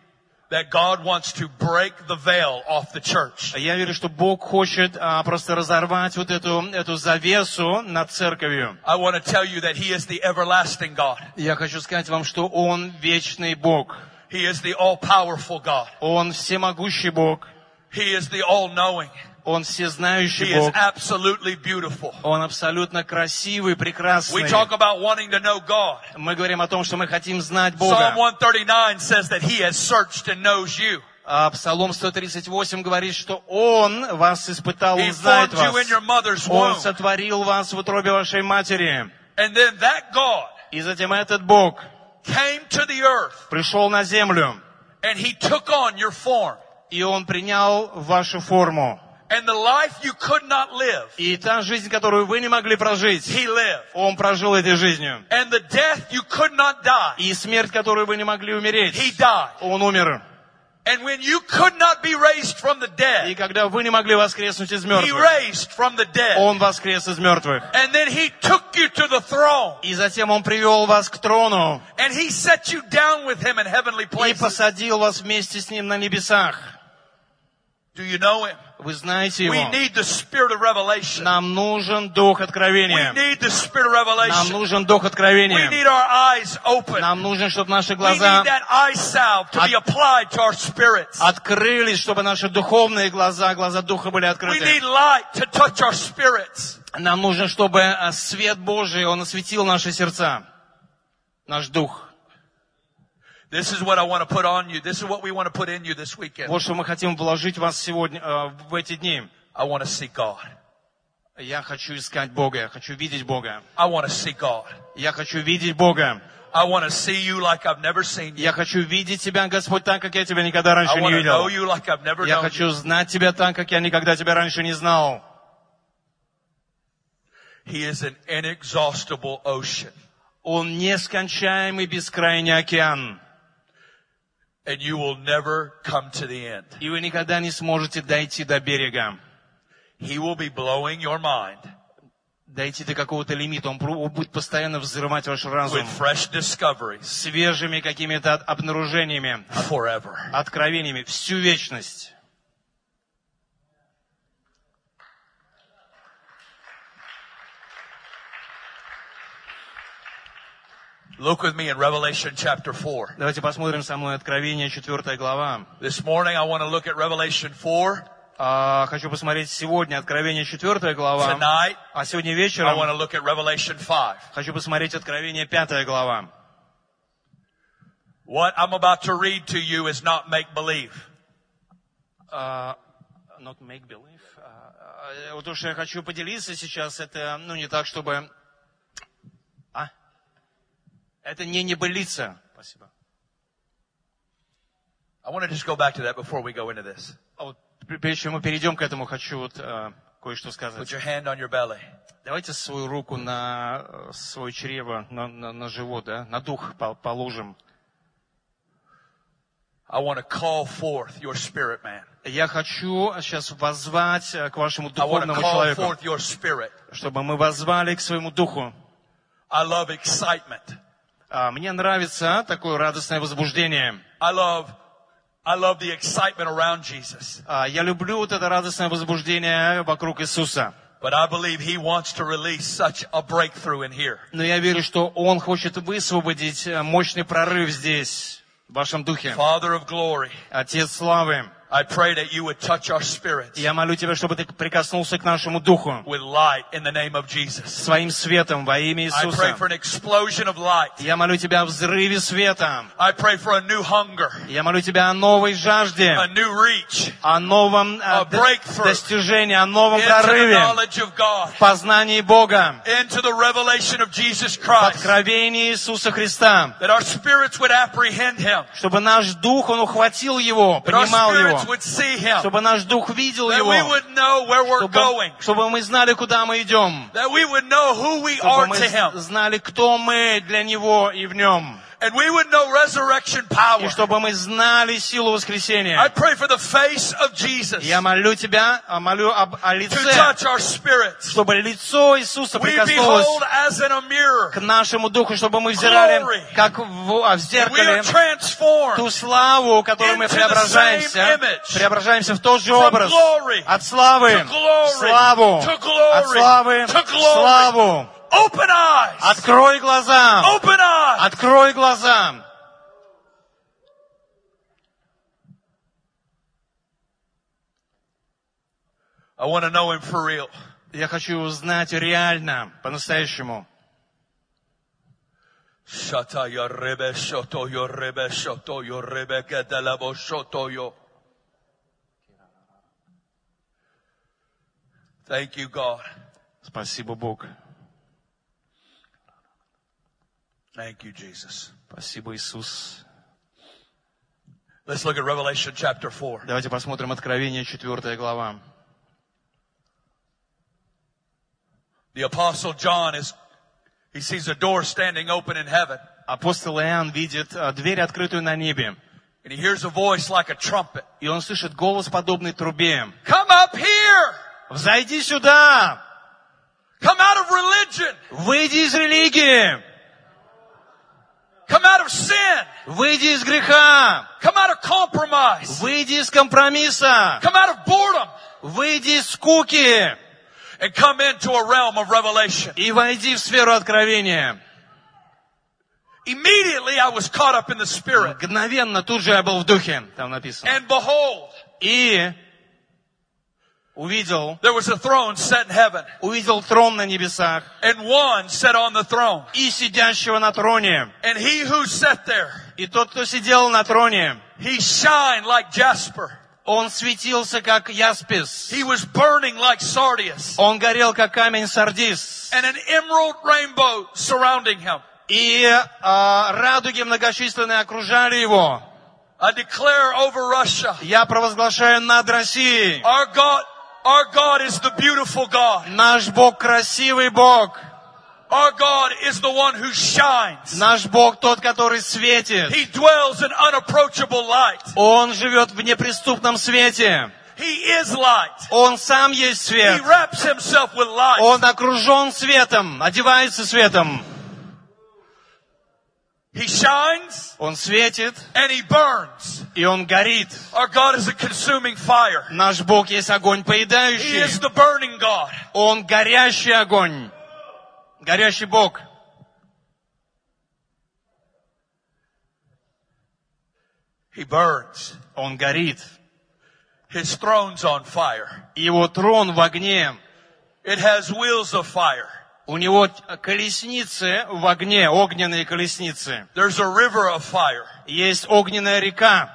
A: that God wants to break the veil off the church.
B: Я верю, что Бог хочет просто разорвать вот эту завесу над церковью.
A: I want to tell you that He is the everlasting God.
B: Я хочу сказать вам, что Он вечный Бог.
A: He is the all-powerful God.
B: Он всемогущий Бог.
A: He is the all-knowing.
B: Он всезнающий
A: He is
B: Бог.
A: absolutely beautiful.
B: Он абсолютно красивый, прекрасный.
A: We talk about wanting to know God.
B: Мы говорим о том, что мы хотим знать
A: Psalm
B: Бога.
A: 139 says that He has searched and knows you.
B: Псалом 138 говорит, что Он вас испытал,
A: He
B: Он знает
A: formed you
B: вас.
A: in your mother's
B: Он
A: womb.
B: сотворил вас в утробе вашей матери.
A: And then that God
B: И затем этот Бог
A: came to the earth
B: пришел на землю,
A: and He took on your form.
B: и Он принял вашу форму.
A: And the life you could not live,
B: И та жизнь, которую вы не могли прожить,
A: He lived.
B: Он прожил этой жизнью.
A: And the death you could not die,
B: И смерть, которую вы не могли
A: He
B: умереть,
A: died.
B: Он умер.
A: And when you could not be raised from the
B: И
A: dead,
B: когда вы не могли воскреснуть из
A: He
B: мертвых,
A: raised from the dead.
B: Он воскрес из мертвых.
A: And then He took you to the throne.
B: И затем Он привел вас к трону
A: And He set you down with Him in heavenly
B: и
A: places.
B: посадил вас вместе с Ним на небесах.
A: Do you know Him?
B: Вы знаете
A: We
B: Его.
A: need the spirit of revelation.
B: Нам нужен Дух
A: We
B: откровения.
A: need the spirit of
B: Нам
A: revelation.
B: нужен Дух
A: We
B: откровения.
A: need our eyes open.
B: Нам нужно, чтобы наши
A: We
B: глаза
A: need that eye salve to be applied to our spirits.
B: открылись, чтобы наши духовные глаза, глаза Духа были
A: We
B: открыты.
A: need light to touch our spirits.
B: Нам нужно, чтобы свет Божий, Он осветил наши сердца, наш дух.
A: This is what I want to put on you. This is what we want to put in you this weekend.
B: Вот что мы хотим вложить в вас сегодня, в эти дни.
A: I want to see God.
B: Я хочу искать Бога, я хочу видеть Бога.
A: I want to see God.
B: Я хочу видеть Бога.
A: I want to see you like I've never seen you.
B: Я хочу видеть Тебя, Господь, так, как я Тебя никогда
A: I
B: раньше не
A: want to know
B: видел.
A: you like I've never
B: Я
A: known
B: хочу
A: you.
B: знать Тебя так, как я никогда Тебя раньше не знал.
A: He is an inexhaustible ocean.
B: Он нескончаемый бескрайний океан.
A: And you will never come to the end.
B: И вы никогда не сможете дойти до берега.
A: He will be blowing your mind
B: Дойти до какого-то лимита. Он будет постоянно взрывать ваш разум
A: with fresh discoveries
B: свежими какими-то обнаружениями,
A: forever.
B: откровениями, всю вечность.
A: Look with me in Revelation chapter 4.
B: Давайте посмотрим со мной Откровение, 4 глава.
A: This morning I want to look at Revelation 4.
B: Хочу посмотреть сегодня Откровение, 4 глава.
A: Tonight
B: А сегодня
A: I want
B: вечером
A: to look at Revelation 5.
B: хочу посмотреть Откровение, 5 глава.
A: What I'm about to read to you is not make-believe.
B: Not make believe. Вот то, что я хочу поделиться сейчас, это, не так, чтобы... Это не небылица. Спасибо.
A: I want to just go back to that before we go into this.
B: Вот, прежде чем мы перейдем к этому, хочу кое-что
A: Put
B: сказать.
A: your hand on your belly.
B: Давайте свою руку на свое чрево, на живот, да, на дух положим.
A: I want to call forth your spirit, man.
B: Я хочу сейчас воззвать к вашему
A: I want to
B: духовному
A: call
B: человеку,
A: forth your spirit.
B: чтобы мы воззвали к своему духу.
A: I love excitement.
B: Мне нравится такое радостное возбуждение.
A: I love the excitement around Jesus.
B: Я люблю вот это радостное возбуждение вокруг Иисуса.
A: But I believe He wants to release such a breakthrough in here.
B: Но я верю, что Он хочет высвободить мощный прорыв здесь, в вашем духе.
A: Father of glory,
B: Отец славы,
A: I pray that you would touch our spirits
B: я молю Тебя, чтобы Ты прикоснулся к нашему духу
A: with light in the name of Jesus.
B: своим светом во имя
A: I pray
B: Иисуса.
A: for an explosion of light.
B: Я молю Тебя о взрыве света.
A: I pray for a new hunger,
B: Я молю Тебя о новой жажде,
A: a new reach
B: о новом
A: breakthrough
B: достижении, о новом
A: into the
B: прорыве
A: knowledge of God,
B: в познании Бога,
A: into the revelation of Jesus
B: в
A: Christ,
B: откровении Иисуса Христа,
A: that our spirits would apprehend Him,
B: чтобы наш дух, он ухватил Его,
A: that our
B: понимал
A: spirits
B: Его,
A: would see Him,
B: чтобы наш дух видел
A: that we
B: Его,
A: would know where we're going,
B: чтобы мы знали, куда мы идем,
A: that we would know who we
B: чтобы
A: are
B: мы
A: to Him,
B: знали, кто мы для Него и в Нем,
A: And we would know resurrection power.
B: И чтобы мы знали силу воскресения.
A: I pray for the face of Jesus.
B: Я молю Тебя, молю о
A: To
B: лице,
A: touch our spirits.
B: чтобы лицо Иисуса
A: We
B: прикоснулось
A: behold as in a mirror.
B: к нашему духу, чтобы мы взирали,
A: Glory.
B: как в
A: We are
B: зеркале,
A: transformed
B: ту славу, которую мы
A: into the same image.
B: преображаемся в тот же
A: From
B: образ,
A: glory
B: от славы
A: to glory
B: в славу,
A: to glory
B: от славы
A: to
B: в
A: glory.
B: славу.
A: Open eyes.
B: Открой глаза,
A: Open eyes.
B: открой глаза.
A: I want to know him for real.
B: Я хочу узнать реально, по-настоящему.
A: Shatayo rebe shotoyo rebe shotoyo rebe kedelabo shotoyo. Thank you, God.
B: Спасибо, Бог.
A: Thank you, Jesus.
B: Спасибо, Иисус.
A: Let's look at Revelation chapter 4.
B: Давайте посмотрим Откровение, 4 глава.
A: The apostle John he sees a door standing open in heaven.
B: Апостол Иоанн видит дверь, открытую на небе.
A: And he hears a voice like a trumpet.
B: И он слышит голос, подобный трубе.
A: Come up here!
B: Взойди сюда!
A: Come out of religion!
B: Выйди из религии!
A: Come out of sin!
B: Выйди из греха!
A: Come out of compromise!
B: Выйди из компромисса!
A: Come out of boredom!
B: Выйди из скуки!
A: And come into a realm of revelation.
B: И войди в сферу откровения.
A: Immediately I was caught up in the Spirit.
B: Мгновенно, тут же я был в духе, там написано.
A: And behold,
B: И увидел
A: there was a throne set in heaven.
B: трон на небесах.
A: And one sat on the throne.
B: И сидящего на троне.
A: And he who sat there,
B: И тот, кто сидел на троне,
A: he shined like jasper.
B: он светился, как яспис.
A: He was burning like sardius.
B: Он горел, как камень сардис.
A: And an emerald rainbow surrounding him.
B: И радуги многочисленные окружали его.
A: I declare over Russia,
B: Я провозглашаю над Россией.
A: our God is the beautiful God.
B: Наш Бог красивый Бог.
A: Our God is the one who shines.
B: Наш Бог тот, который светит.
A: He dwells in unapproachable light.
B: Он живет в неприступном свете.
A: He is light.
B: Он сам есть
A: He
B: свет.
A: wraps himself with light.
B: Он окружен светом, одевается светом.
A: He shines
B: Он светит,
A: and he burns.
B: и он горит.
A: Our God is a consuming fire.
B: Наш Бог есть огонь
A: He
B: поедающий.
A: is the burning God.
B: Он горящий огонь. Горящий Бог.
A: He burns.
B: Он горит.
A: His throne's on fire.
B: Его трон в огне.
A: It has wheels of fire.
B: У него колесницы в огне, огненные колесницы.
A: There's a river of fire.
B: Есть огненная река.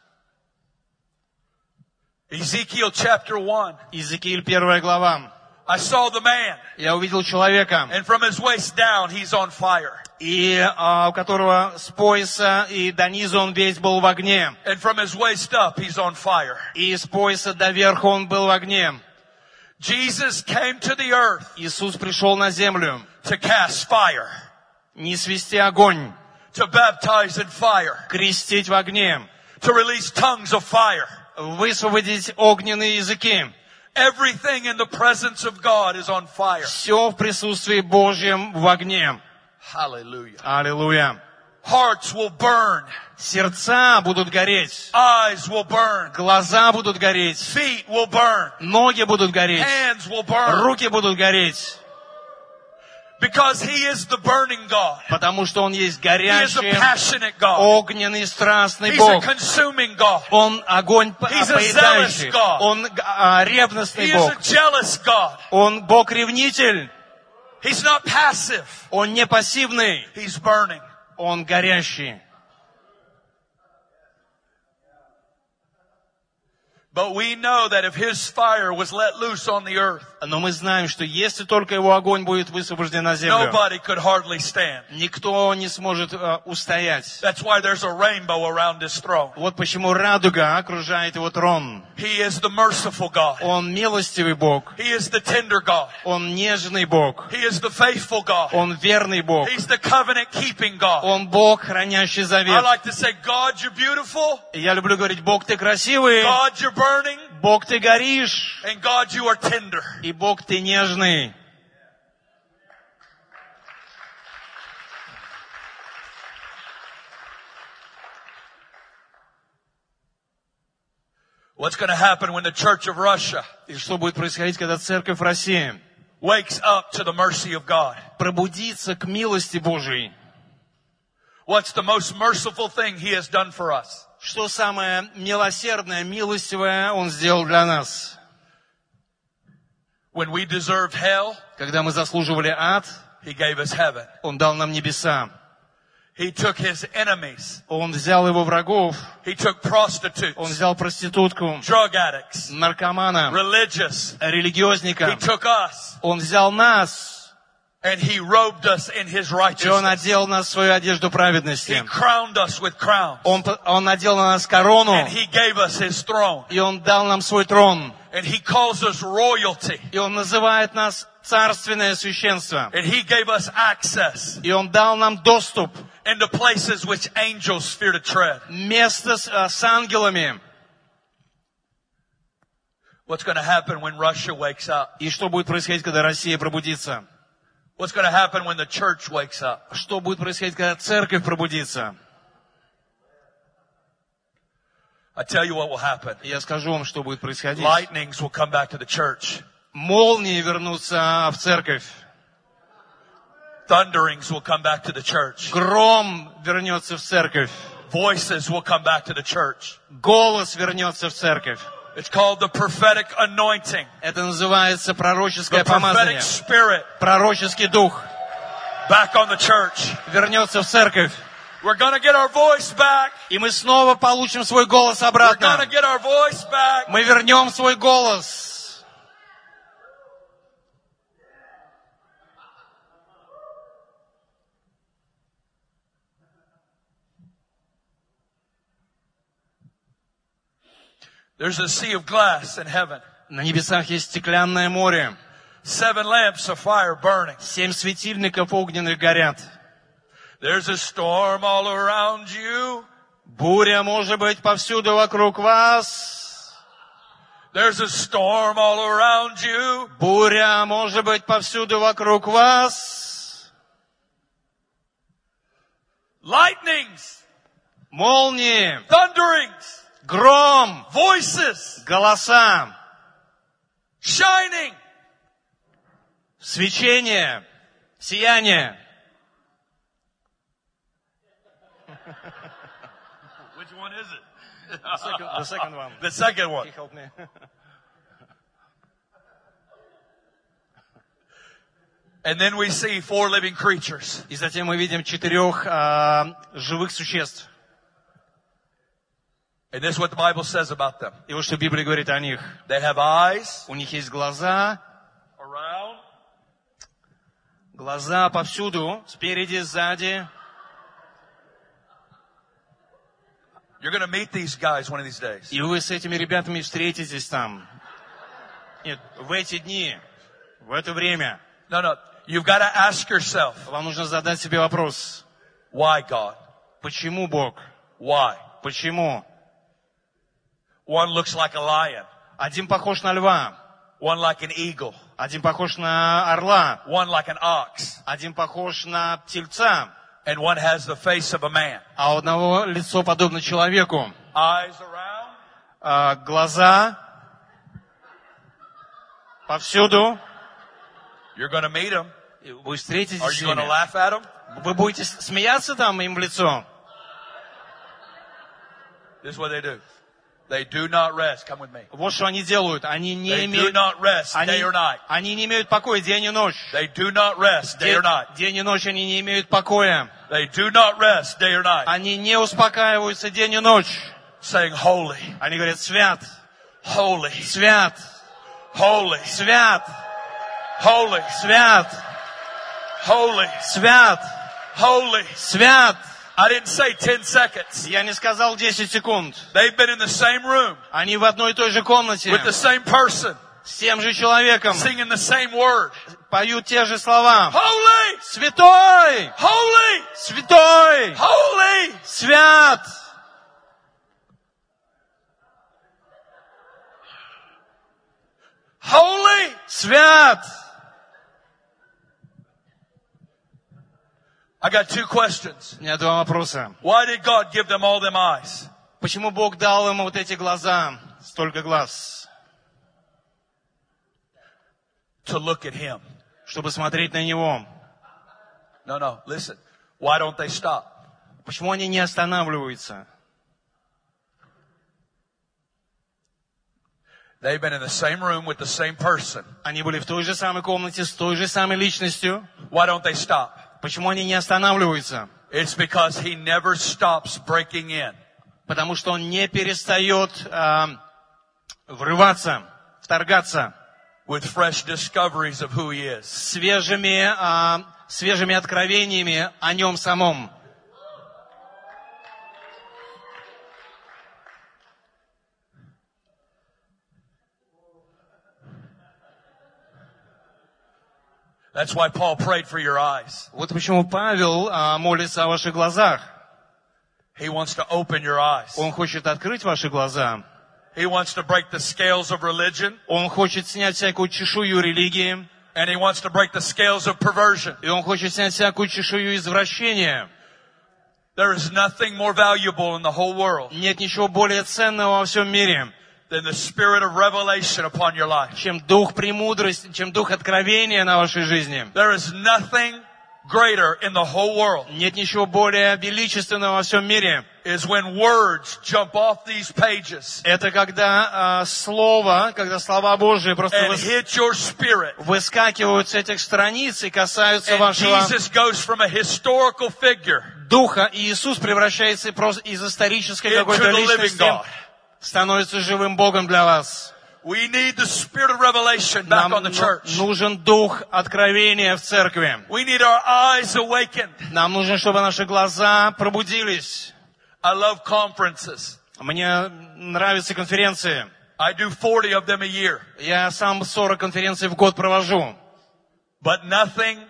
A: Ezekiel chapter 1.
B: Иезекииль 1 глава.
A: I saw the man,
B: Я увидел человека,
A: and from his waist down he's on fire.
B: и у которого с пояса и до низа он весь был в огне.
A: And from his waist up he's on fire.
B: И с пояса до верха он был в огне.
A: Jesus came to the earth
B: Иисус пришел на землю,
A: to cast fire,
B: не свести огонь,
A: to baptize in fire,
B: крестить в огне,
A: to release tongues of fire.
B: высвободить огненные языки.
A: Everything in the presence of God is on fire.
B: Все в присутствии Божьем в огне.
A: Hallelujah.
B: Аллилуйя.
A: Hearts will burn.
B: Сердца будут гореть.
A: Eyes will burn.
B: Глаза будут гореть.
A: Feet will burn.
B: Ноги будут гореть.
A: Hands will burn.
B: Руки будут гореть.
A: Because He is the burning God.
B: Потому что Он есть
A: He is a
B: горячий,
A: passionate God.
B: огненный, страстный
A: He's a
B: Бог.
A: consuming God.
B: Он огонь
A: He's a zealous
B: поедающий.
A: God.
B: Он
A: He
B: ревностный
A: is a
B: Бог.
A: jealous God.
B: Он Бог-ревнитель.
A: He's not passive.
B: Он не пассивный.
A: He's burning.
B: Он горящий.
A: But we know that if his fire was let loose on the earth,
B: Но мы знаем, что если только его огонь будет высвобожден на землю,
A: nobody could hardly stand.
B: никто не сможет устоять.
A: That's why there's a rainbow around his throne.
B: Вот почему радуга окружает его трон.
A: He is the merciful God.
B: Он милостивый Бог.
A: He is the tender God.
B: Он нежный Бог.
A: He is the faithful God.
B: Он верный Бог.
A: He's the covenant-keeping God.
B: Он Бог, хранящий
A: I
B: завет.
A: like to say, God, you're beautiful.
B: Я люблю говорить, Бог, ты красивый.
A: God, you're burning.
B: Бог, ты горишь.
A: And God, you are tender.
B: И Бог, ты нежный.
A: What's going to happen when the Church of Russia
B: И что будет происходить, когда церковь России
A: wakes up to the mercy of God?
B: пробудится к милости Божией?
A: What's the most merciful thing He has done for us?
B: Что самое милосердное, милостивое Он сделал для нас?
A: When we deserved hell,
B: Когда мы заслуживали ад,
A: He gave us heaven.
B: Он дал нам небеса.
A: He took His enemies.
B: Он взял его врагов.
A: He took prostitutes,
B: Он взял проститутку,
A: drug addicts,
B: наркомана,
A: religious.
B: религиозника.
A: He took us
B: Он взял нас,
A: and He robed us in His
B: и Он
A: righteousness.
B: одел нас в свою одежду праведности.
A: He crowned us with crowns.
B: Он надел на нас корону,
A: And He gave us His throne.
B: и Он дал нам свой трон.
A: And He calls us royalty.
B: И Он называет нас царственное священство.
A: And He gave us access
B: И Он дал нам доступ,
A: into places which angels fear to tread.
B: место с ангелами.
A: What's going to happen when Russia wakes up?
B: И что будет происходить, когда Россия пробудится?
A: What's going to happen when the church wakes up?
B: Что будет происходить, когда церковь пробудится?
A: I tell you what will happen.
B: Я скажу вам, что будет происходить.
A: Lightnings will come back to the church.
B: Молнии вернутся в церковь.
A: Thunderings will come back to the church.
B: Гром вернется в церковь.
A: Voices will come back to the church.
B: Голос вернется в церковь.
A: It's called the prophetic anointing.
B: Это называется пророческое
A: The prophetic
B: помазание.
A: spirit
B: Пророческий дух
A: back on the church.
B: вернется в церковь.
A: We're going to get our voice back.
B: И мы снова получим свой голос
A: We're
B: обратно.
A: going to get our voice back.
B: Мы вернем свой голос.
A: There's a sea of glass in heaven.
B: На небесах есть стеклянное море.
A: 7 lamps of fire burning.
B: 7 светильников огненных горят.
A: There's a storm all around you.
B: Буря может быть повсюду вокруг вас.
A: There's a storm all around you.
B: Буря может быть повсюду вокруг вас.
A: Lightnings,
B: Молнии,
A: thunderings,
B: гром,
A: voices,
B: голоса,
A: shining.
B: свечение, сияние.
A: Which one is it?
B: The second one.
A: The second one.
B: He helped me.
A: And then we see 4 living creatures.
B: И затем мы видим 4 живых существ.
A: And this is what the Bible says about them.
B: И вот что Библия говорит о них.
A: They have eyes
B: У них есть глаза,
A: around,
B: глаза повсюду, спереди, сзади.
A: you're going to meet these guys one of these days.
B: И вы с этими ребятами встретитесь там. Нет, в эти дни, в это время.
A: No. You've got to ask yourself,
B: Вам нужно задать себе вопрос.
A: why God?
B: Почему Бог?
A: Why?
B: Почему?
A: One looks like a lion.
B: Один похож на льва,
A: One like an eagle.
B: один похож на орла,
A: One like an ox.
B: один похож на тельца,
A: And one has the face of a man.
B: а у одного лицо подобно человеку.
A: Eyes around,
B: Глаза повсюду.
A: you're going to meet them.
B: Вы встретитесь
A: Are
B: с
A: you going to
B: ними.
A: laugh at them?
B: Вы будете смеяться там им в лицо.
A: This is what they do. They do not rest. Come with me.
B: Вот что они делают. Они не
A: They do
B: имеют...
A: not rest day or night.
B: Они не имеют покоя день и ночь.
A: They do not rest day or night.
B: День и ночь они не имеют покоя.
A: They do not rest day or night.
B: Они не успокаиваются день и ночь.
A: Saying, holy,
B: Они говорят, свят,
A: Holy.
B: Свят.
A: Holy.
B: Свят.
A: Holy.
B: Свят.
A: Holy.
B: Свят.
A: Holy.
B: Свят.
A: I didn't say 10 seconds.
B: Я не сказал 10 секунд.
A: They've been in the same room
B: Они в одной и той же комнате.
A: with the same person,
B: С тем же человеком.
A: singing the same word.
B: Поют те же слова.
A: Holy.
B: Святой!
A: Holy.
B: Святой!
A: Holy.
B: Свят!
A: Holy.
B: Свят!
A: I got 2 questions.
B: У меня 2 вопроса.
A: Why did God give them all them eyes?
B: Почему Бог дал им вот эти глаза, столько глаз?
A: To look at Him.
B: Чтобы смотреть на Него.
A: No, listen. Why don't they stop?
B: Почему они не останавливаются?
A: They've been in the same room with the same person.
B: Они были в той же самой комнате с той же самой личностью.
A: Why don't they stop?
B: Почему они не останавливаются?
A: It's because He never stops breaking in.
B: Потому что Он не перестает врываться, вторгаться
A: With fresh discoveries of who He is.
B: свежими откровениями о Нем самом.
A: That's why Paul prayed for your eyes.
B: Вот почему Павел молится о ваших глазах.
A: He wants to open your eyes.
B: Он хочет открыть ваши глаза.
A: He wants to break the scales of religion.
B: Он хочет снять всякую чешую религии.
A: And He wants to break the scales of perversion.
B: И Он хочет снять всякую чешую извращения.
A: There is nothing more valuable in the whole world
B: Нет ничего более ценного во всем мире,
A: than the spirit of revelation upon your life.
B: чем дух премудрости, чем дух откровения на вашей жизни.
A: There is nothing greater in the whole world
B: Нет ничего более величественного во всем мире.
A: is when words jump off these pages
B: Это когда слова Божии просто
A: and hit your spirit.
B: выскакивают с этих страниц и касаются
A: And
B: вашего
A: Jesus goes from a historical figure
B: духа, и Иисус превращается просто из исторической
A: into
B: какой-то
A: the living
B: личности,
A: God.
B: становится живым Богом для вас.
A: We need the spirit of revelation back
B: Нам
A: on the church.
B: нужен дух откровения в церкви.
A: We need our eyes awakened.
B: Нам нужно, чтобы наши глаза пробудились.
A: I love conferences.
B: Мне нравятся конференции.
A: I do 40 of them a year.
B: Я сам 40 конференций в год провожу.
A: But nothing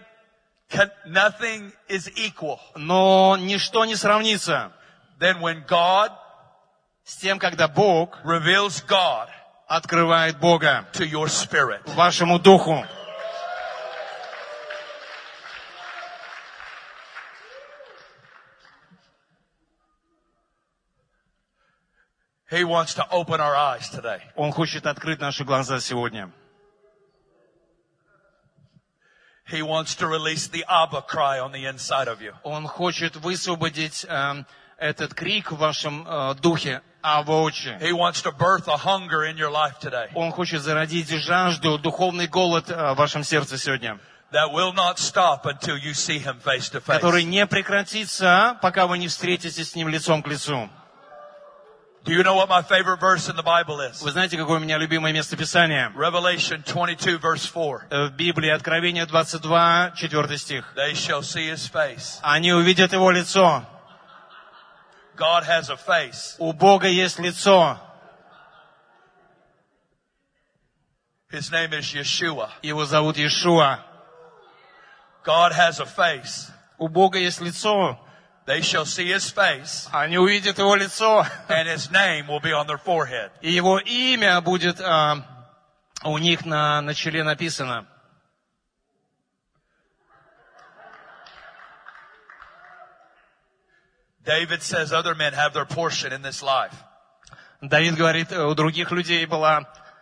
A: is equal
B: Но ничто не сравнится
A: than when God
B: с тем, когда Бог
A: reveals God
B: открывает Бога
A: to your spirit.
B: вашему духу.
A: He wants to open our eyes today.
B: Он хочет открыть наши глаза сегодня.
A: He wants to release the Abba cry on the inside of you.
B: Он хочет высвободить этот крик в вашем духе, Абба Отче.
A: He wants to birth a hunger in your life today
B: Он хочет зародить жажду, духовный голод в вашем сердце сегодня,
A: that will not stop until you see Him face to face.
B: который не прекратится, пока вы не встретитесь с Ним лицом к лицу.
A: Do you know what my favorite verse in the Bible is?
B: Вы знаете, какое у меня любимое местописание?
A: Revelation 22 verse 4.
B: В Библии Откровение 22, 4 стих.
A: They shall see His face.
B: Они увидят Его лицо.
A: God has a face.
B: У Бога есть лицо.
A: His name is Yeshua.
B: Его зовут Иешуа.
A: God has a face.
B: У Бога есть лицо.
A: They shall see His face,
B: Они увидят Его лицо.
A: and His name will be on their forehead.
B: И Его имя будет у них на челе написано.
A: David says other men have their portion in this life.
B: Давид говорит, у других людей была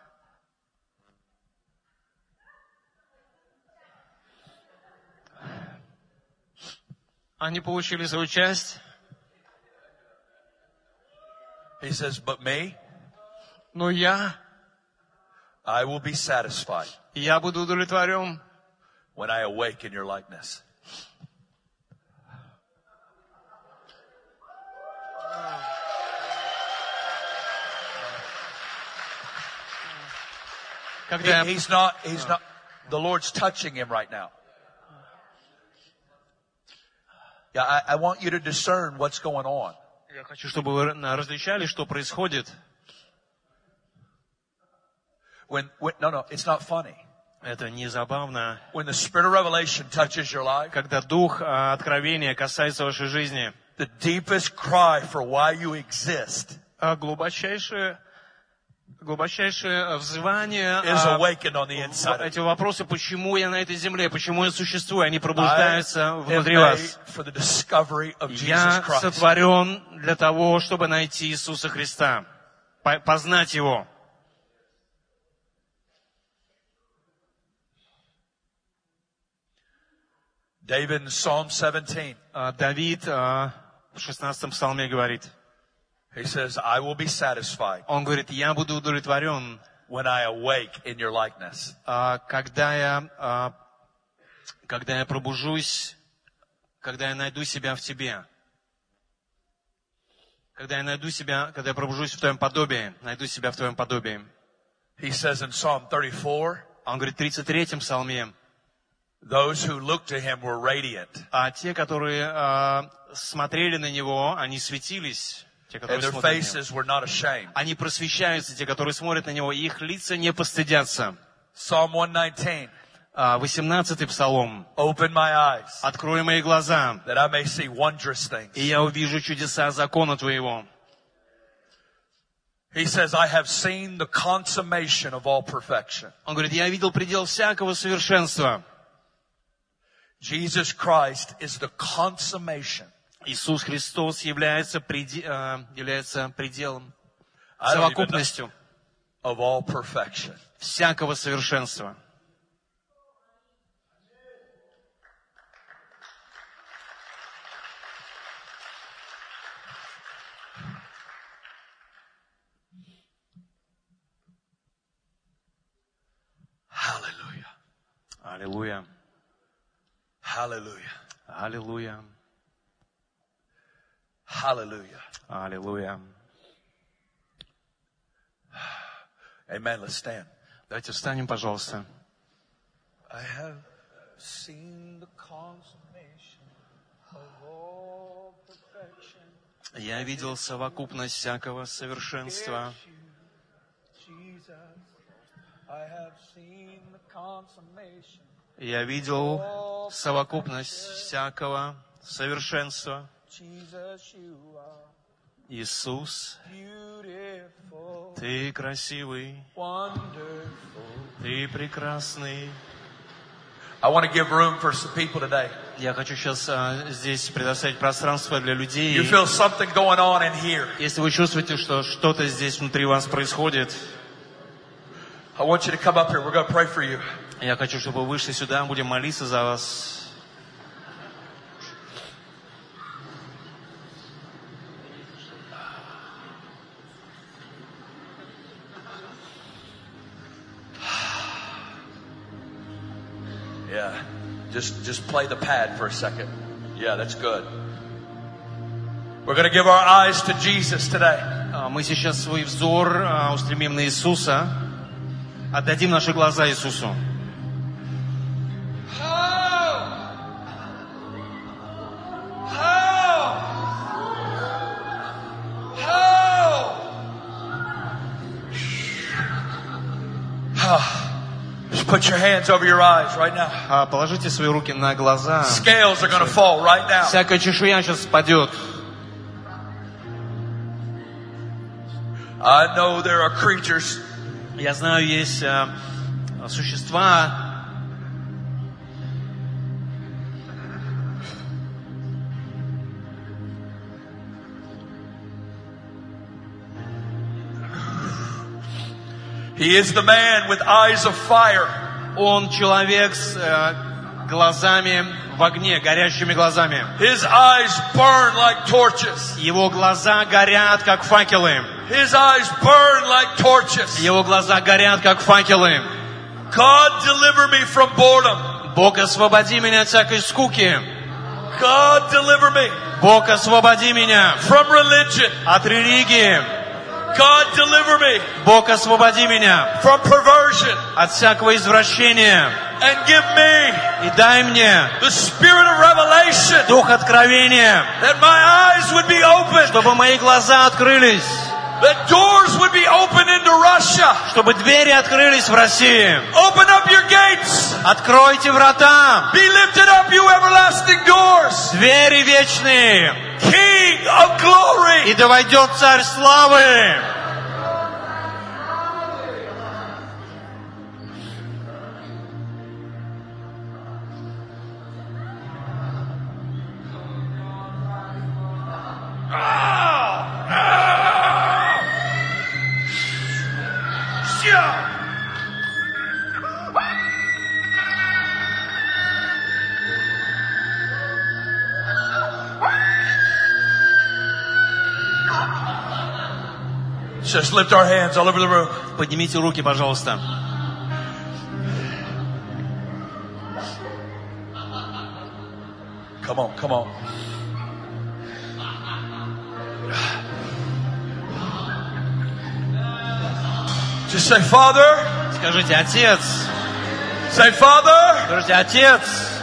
B: они получили свою часть.
A: He says, but me,
B: Но я
A: I will be satisfied
B: буду удовлетворен,
A: when I awake in your likeness.
B: Когда
A: He's not, the Lord's touching him right now. Yeah, I want you to discern what's going on.
B: я хочу, чтобы вы различали, что происходит.
A: No, it's not funny.
B: Это не забавно.
A: When the Spirit of revelation touches your life,
B: Когда дух откровения касается вашей жизни,
A: the deepest cry for why you exist
B: глубочайшее взывание,
A: is awakened on the inside of
B: эти
A: you.
B: вопросы, почему я на этой земле, почему я существую, они пробуждаются внутри вас.
A: For the discovery of Jesus
B: Я
A: Christ.
B: сотворен для того, чтобы найти Иисуса Христа, познать Его.
A: David in Psalm 17,
B: Давид в 16 псалме говорит,
A: he says, I will be satisfied
B: он говорит, я буду удовлетворен,
A: when I awake in your likeness.
B: когда я пробужусь, когда я найду себя в тебе. Когда я пробужусь в твоем подобии, найду себя в твоем подобии.
A: He says in Psalm 34,
B: Он говорит в 33-м псалме,
A: those who looked to him were radiant,
B: а те, которые смотрели на него, они светились. Те,
A: and
B: которые
A: their
B: смотрят на него.
A: faces were not ashamed.
B: Они просвещаются, те, которые смотрят на него, и их лица не постыдятся.
A: Psalm 119,
B: 18-й псалом.
A: open my eyes,
B: Открой мои глаза,
A: that I may see wondrous things.
B: и я увижу чудеса закона твоего.
A: He says, I have seen the consummation of all perfection.
B: Он говорит, я видел предел всякого совершенства.
A: Jesus Christ is the consummation.
B: Иисус Христос является пределом,
A: I don't even know,
B: совокупностью
A: of all perfection.
B: всякого совершенства.
A: Hallelujah.
B: Аллилуйя.
A: Hallelujah.
B: Аллилуйя.
A: Hallelujah.
B: Аллилуйя.
A: Amen. Let's stand.
B: Давайте встанем, пожалуйста.
A: I have seen the consummation of all perfection.
B: Я видел совокупность всякого совершенства.
A: Jesus, I have seen the consummation.
B: Я видел совокупность всякого совершенства.
A: Jesus, you are
B: Иисус,
A: beautiful,
B: Ты красивый,
A: wonderful.
B: Ты прекрасный.
A: I want to give room for some people today.
B: Я хочу сейчас здесь предоставить пространство для людей.
A: You feel something going on in here.
B: Если вы чувствуете, что что-то здесь внутри вас происходит,
A: I want you to come up here. We're going to pray for you.
B: я хочу, чтобы вы вышли сюда, будем молиться за вас.
A: Yeah. Just play the pad for a second. Yeah, that's good. We're going to give our eyes to Jesus today.
B: Мы сейчас свой взор устремим на Иисуса, отдадим наши глаза Иисусу.
A: Just put your hands over your eyes right now.
B: Положите свои руки на глаза.
A: Scales are going to fall right now.
B: Всякая чешуя сейчас спадет.
A: I know there are creatures
B: Я знаю, есть существа,
A: He is the man with eyes of fire.
B: он человек с глазами в огне, горящими глазами.
A: His eyes burn like torches.
B: Его глаза горят, как факелы.
A: His eyes burn like torches.
B: Его глаза горят, как факелы.
A: God, deliver me from boredom.
B: Бог, освободи меня от всякой скуки.
A: God, deliver me
B: Бог, освободи меня
A: from religion.
B: от религии.
A: God, deliver me
B: Бог, освободи меня
A: from perversion
B: от всякого извращения
A: and give me
B: и дай мне
A: the spirit of revelation
B: дух откровения,
A: that my eyes would be opened,
B: чтобы мои глаза открылись,
A: that doors would be opened into Russia.
B: чтобы двери открылись в России.
A: Open up your gates.
B: Откройте врата,
A: Be lifted up, you everlasting doors.
B: двери вечные,
A: King of glory.
B: и да войдет Царь славы.
A: Just lift our hands all over the room.
B: Поднимите руки, пожалуйста.
A: Come on, come on. Just say, Father.
B: Скажите, Отец.
A: Say, Father.
B: Скажите, Отец.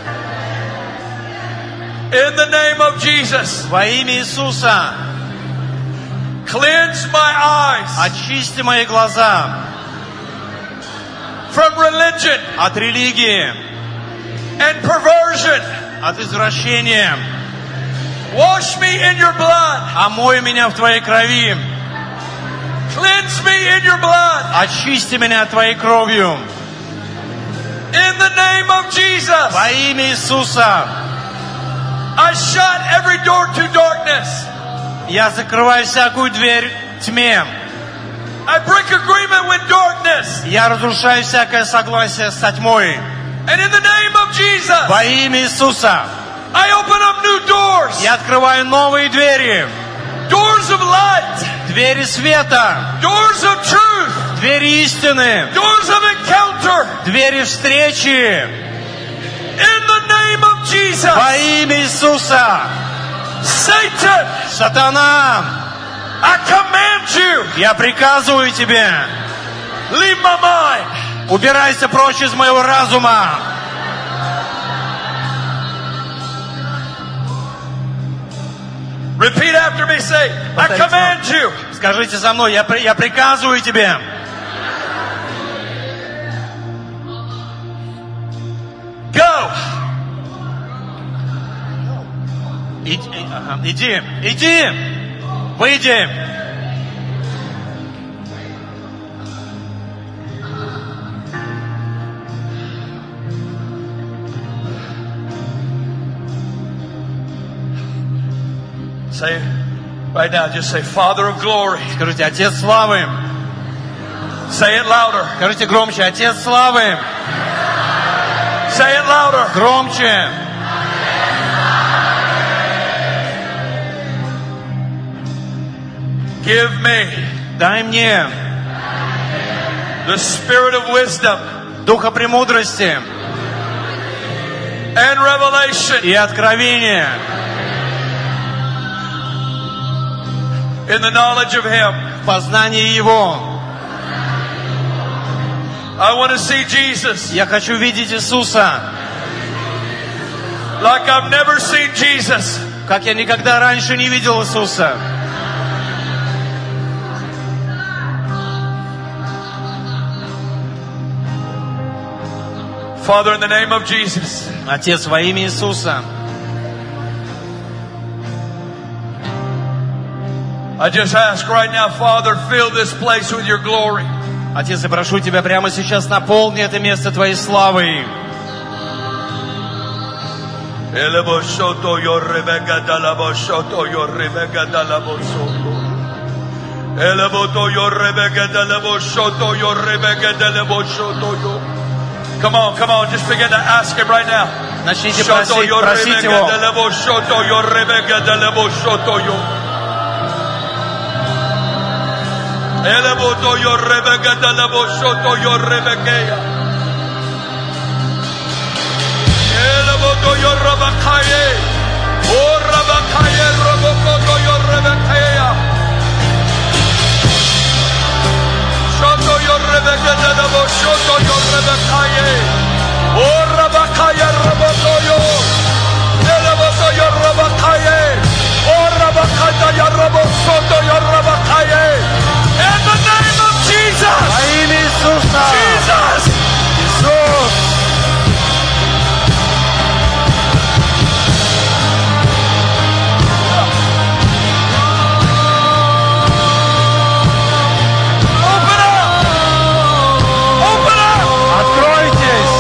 A: In the name of Jesus.
B: Во имя Иисуса.
A: Cleanse my eyes.
B: Очисти мои глаза
A: From religion.
B: от религии,
A: And perversion.
B: от извращения.
A: Wash me in your blood.
B: Омой меня в Твоей крови.
A: Cleanse me in your blood.
B: Очисти меня Твоей кровью.
A: In the name of Jesus.
B: Во имя Иисуса.
A: I shut every door to darkness.
B: Я закрываю всякую дверь тьме.
A: I break agreement with darkness.
B: Я разрушаю всякое согласие со тьмой.
A: And in the name of Jesus.
B: Во имя Иисуса.
A: I open up new doors.
B: Я открываю новые двери.
A: Doors of light.
B: Двери света.
A: Doors of truth.
B: Двери истины.
A: Doors of encounter.
B: Двери встречи.
A: In the name of Jesus.
B: Во имя Иисуса.
A: Satan.
B: Сатана.
A: I command you.
B: Я приказываю тебе.
A: Leave my mind.
B: Убирайся прочь из моего разума.
A: Repeat after me. Say, I command you.
B: Скажите за мной, я приказываю тебе.
A: Go.
B: Иди. Выйди.
A: Say right now, just say, Father of glory.
B: Скажите, Отец славы.
A: Say it louder.
B: Скажите громче, Отец славы.
A: Say it louder.
B: Громче.
A: Give me
B: Дай мне
A: the spirit of wisdom
B: духа премудрости
A: and revelation
B: и откровения
A: in the knowledge of Him.
B: в познании Его.
A: I want to see Jesus
B: Я хочу видеть Иисуса,
A: like I've never seen Jesus.
B: как я никогда раньше не видел Иисуса.
A: Father, in the name of Jesus,
B: Отец, во имя Иисуса,
A: I just ask right now, Father, fill this place with your glory.
B: Отец, я прошу Тебя прямо сейчас наполни это место Твоей славой.
A: Come on, just begin to ask Him right now.
B: Начните просить Его.
A: Elevoto yo rebega de la boshoto yo rebegeya. Elevoto yo rabakaye. O rabakaye robokoto yo rebegeya. In the name of Jesus.
B: Во имя Иисуса.
A: Jesus.
B: Иисус.
A: Open up. Open up.
B: Откройтесь.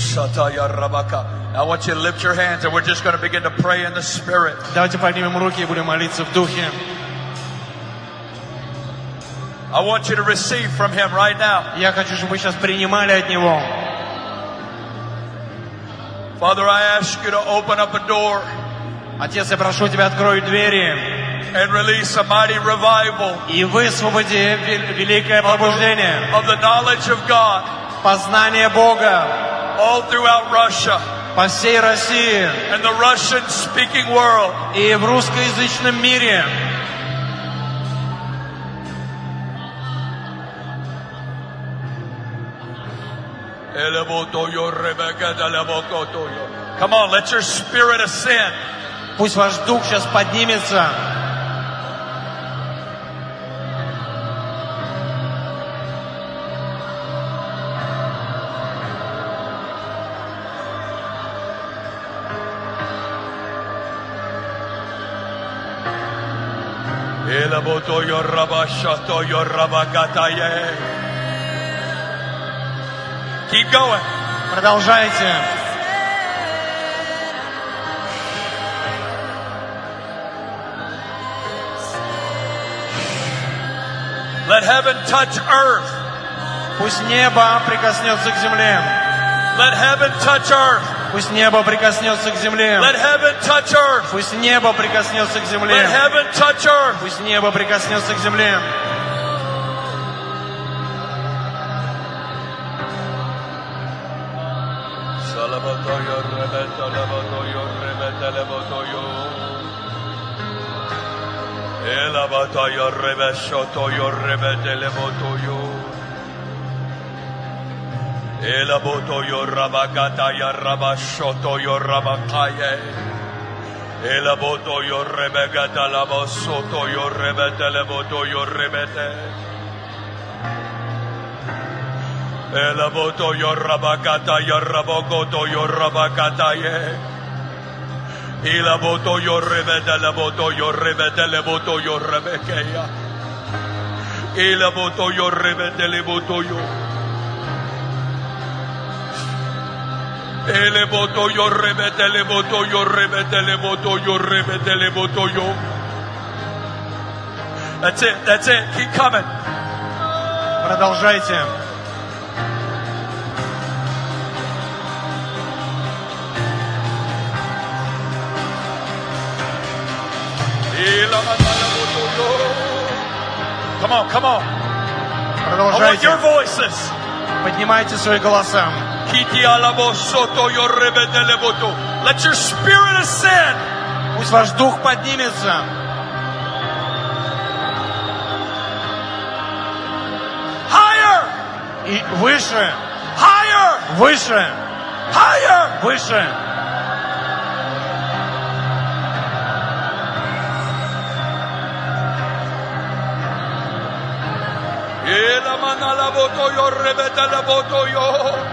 A: I want you to lift your hands and we're just going to begin to pray in the Spirit.
B: Давайте поднимем руки и будем молиться в Духе.
A: I want you to receive from Him right now.
B: Я хочу, чтобы вы сейчас принимали от Него.
A: Father, I ask you to open up a door.
B: Отец, я прошу Тебя, открой двери
A: and release a mighty revival
B: и высвободи великое пробуждение,
A: of the knowledge of God
B: познание Бога
A: all throughout Russia
B: по всей России
A: and the Russian-speaking world.
B: И в русскоязычном мире.
A: Come on, let your spirit ascend.
B: Пусть ваш дух сейчас поднимется.
A: Keep going.
B: Продолжайте.
A: Let heaven touch earth.
B: Пусть небо прикоснется к земле.
A: Let heaven touch earth.
B: Пусть небо прикоснется к земле.
A: Let heaven touch earth.
B: Пусть небо прикоснется к земле.
A: Let heaven touch earth.
B: Пусть небо прикоснется к земле.
A: Elabotoyo rabagata ya rabashotoyo rabakaye. Elabotoyo rebegata labosotoyo rebete lebotoyo rebete. Elabotoyo rabagata ya rabogotoyo rabakataye. Elabotoyo rebete lebotoyo rebete lebotoyo rebekeya. Elabotoyo rebete lebotoyo. Eleboto yo rebete leboto yo rebete leboto yo rebete leboto yo. That's it. That's it. Keep coming.
B: Продолжайте.
A: Come on, come on.
B: Продолжайте.
A: I want your voices.
B: Поднимайте свои голоса.
A: Let your spirit ascend.
B: Пусть ваш дух поднимется.
A: Higher.
B: И выше.
A: Higher.
B: Выше.
A: Higher.
B: Выше.
A: Yo rebete la boto yo.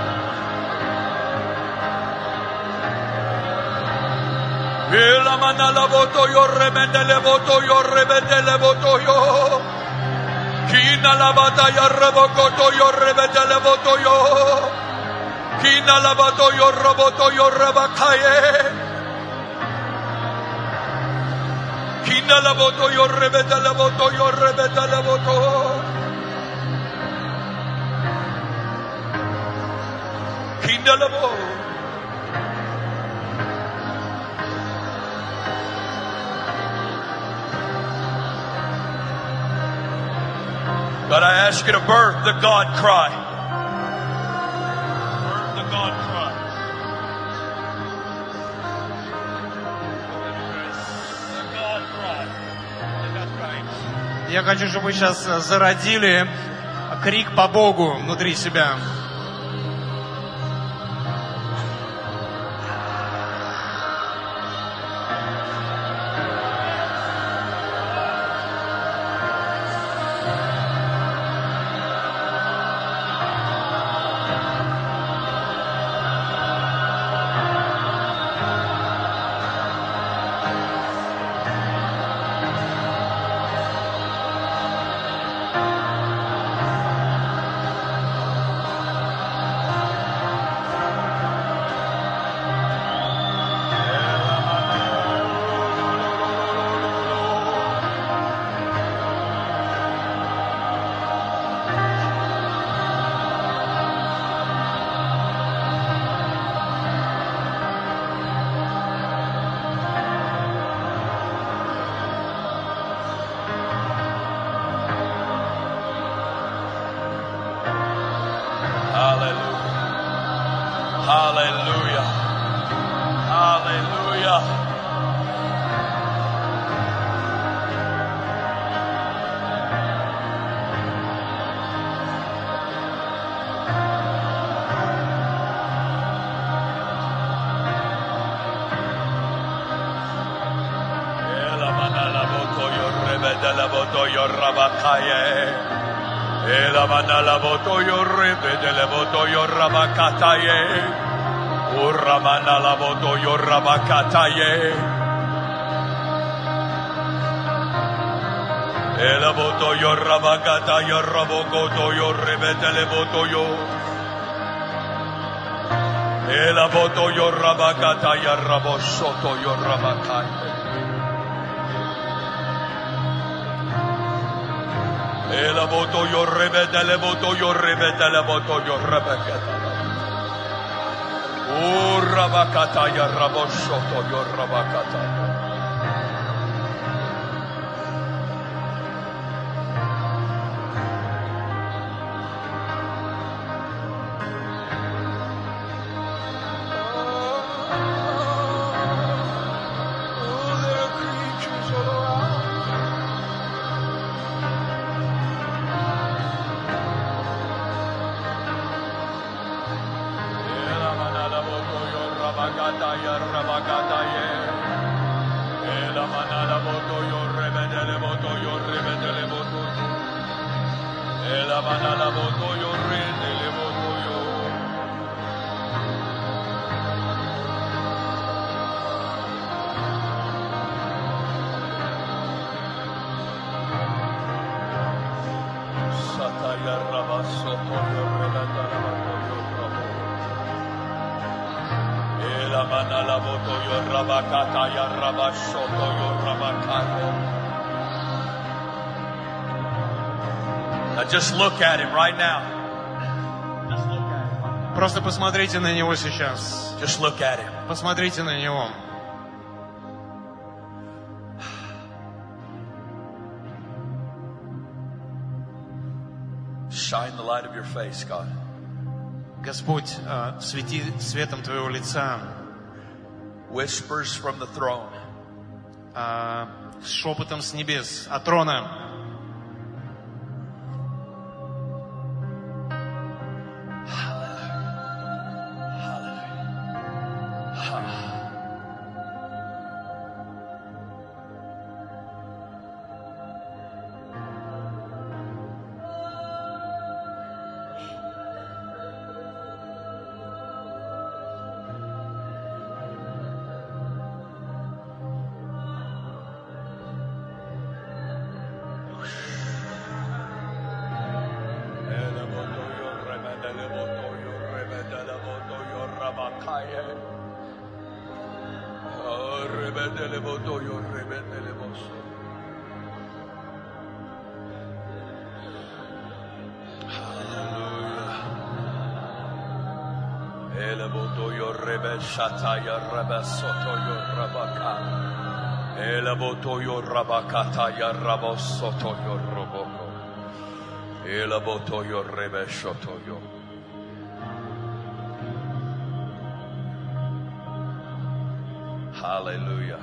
A: La mana la boto yo rebete le boto yo rebete le boto yo. Kina la batalla rebocoto yo rebete le boto yo. Kina la bato yo roboto yo rebacaye. Kina la boto yo rebete le boto yo rebete le boto. God, I ask you to birth the God cry. Birth the God cry. The God cry. The God cry.
B: Я хочу, чтобы вы сейчас зародили крик по Богу внутри себя.
A: Hallelujah. Hallelujah.
C: Now just look at him right now.
B: Просто посмотрите на него сейчас.
C: Just look at him.
B: Посмотрите на него.
C: Shine the light of your face, God.
B: Господь, свети светом Твоего лица.
C: Whispers from the throne.
B: Шепотом с небес, от трона.
C: Shataya Rabasoto Yorabaka Elaboto Yorabakata Yarabosoto Yoroboko Elaboto Yorebeshoto Yo. Hallelujah.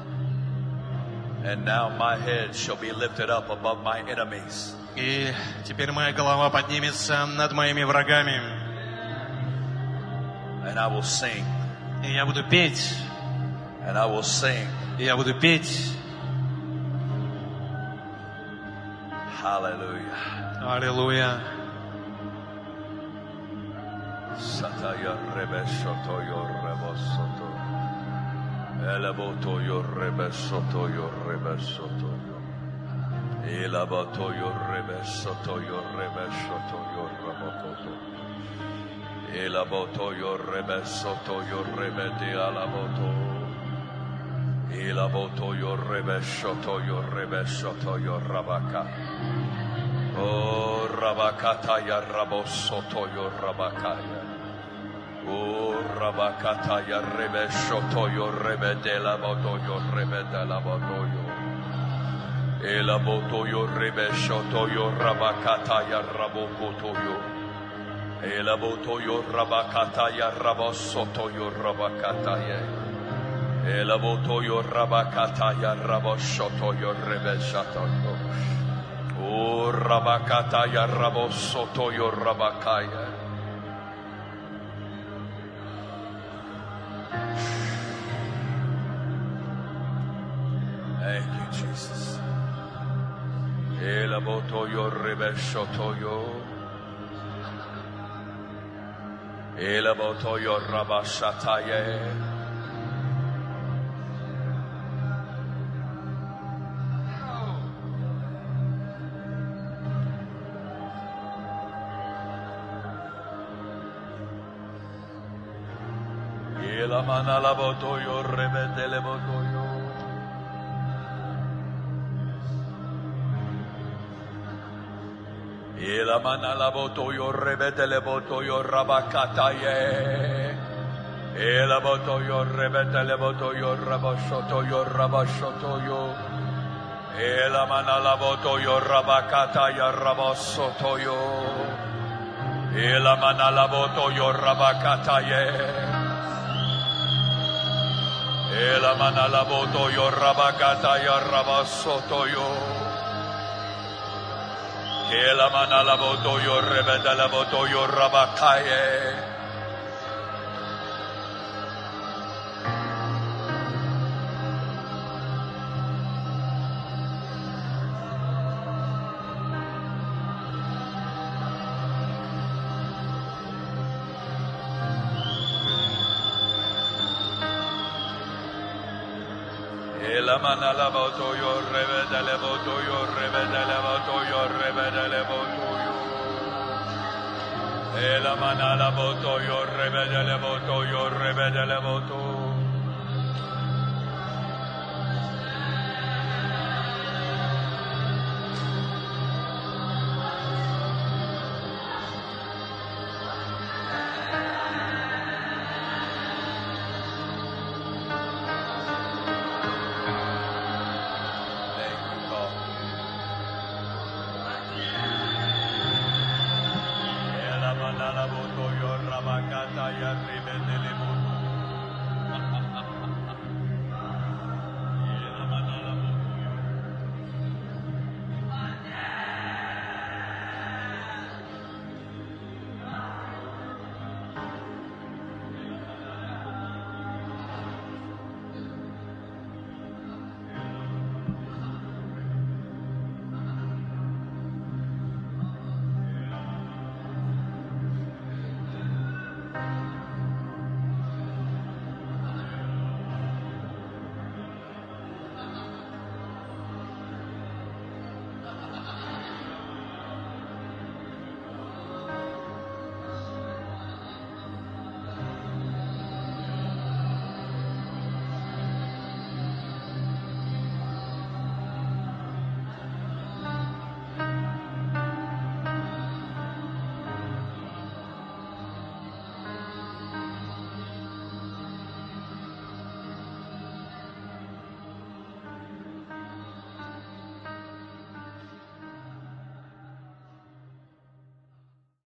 C: And now my head shall be lifted up above my enemies.
B: И теперь моя голова поднимется над моими врагами.
C: And I will sing.
B: И я буду петь.
C: And I will sing.
B: И я буду петь.
C: Hallelujah.
B: Аллилуйя.
C: Sataya Rebeshoto Yorebosoto. Elaboto Yorebesoto Yorebesoto. Elaboto Yorebesoto Yorebeshoto Yorebesoto. Elaboto Yorebesoto Yorebede Alaboto. Elaboto Yorebeshoto Yorebeshoto Yorabaka. Oh Rabakata Yarabosoto Yorabakaya. Oh Rabakata Yarebeshoto Yorebede Laboto Yorebede Laboto. Elaboto Yorebeshoto Yorabakata Yarabokoto Yo. Elabotoyo rabakataya rabosotoyo rabakataye. Elabotoyo rabakataya rabosotoyo rebeshatoyo. O rabakataya rabosotoyo rabakaya. Thank you, Jesus. Elabotoyo rebeshotoyo. Elabotoyo rabashataye. Elamana labotoyo rebedele botoyo. Elamana labotoyo rebedele botoyo rabakataye. Elabotoyo rebedele botoyo rabashotoyo rabashotoyo. Elamana labotoyo rabakataya rabasotoyo. Elamana labotoyo rabakataye. Elamana labotoyo rabakataya rabasotoyo. Elamana labotoyo rebedele botoyo rabakaye. Elamana labotoyo rebedele botoyo rebedele botoyo rebedele botoyo. Elamana labotoyo rebedele botoyo rebedele botoyo. Rabakata ya rebedele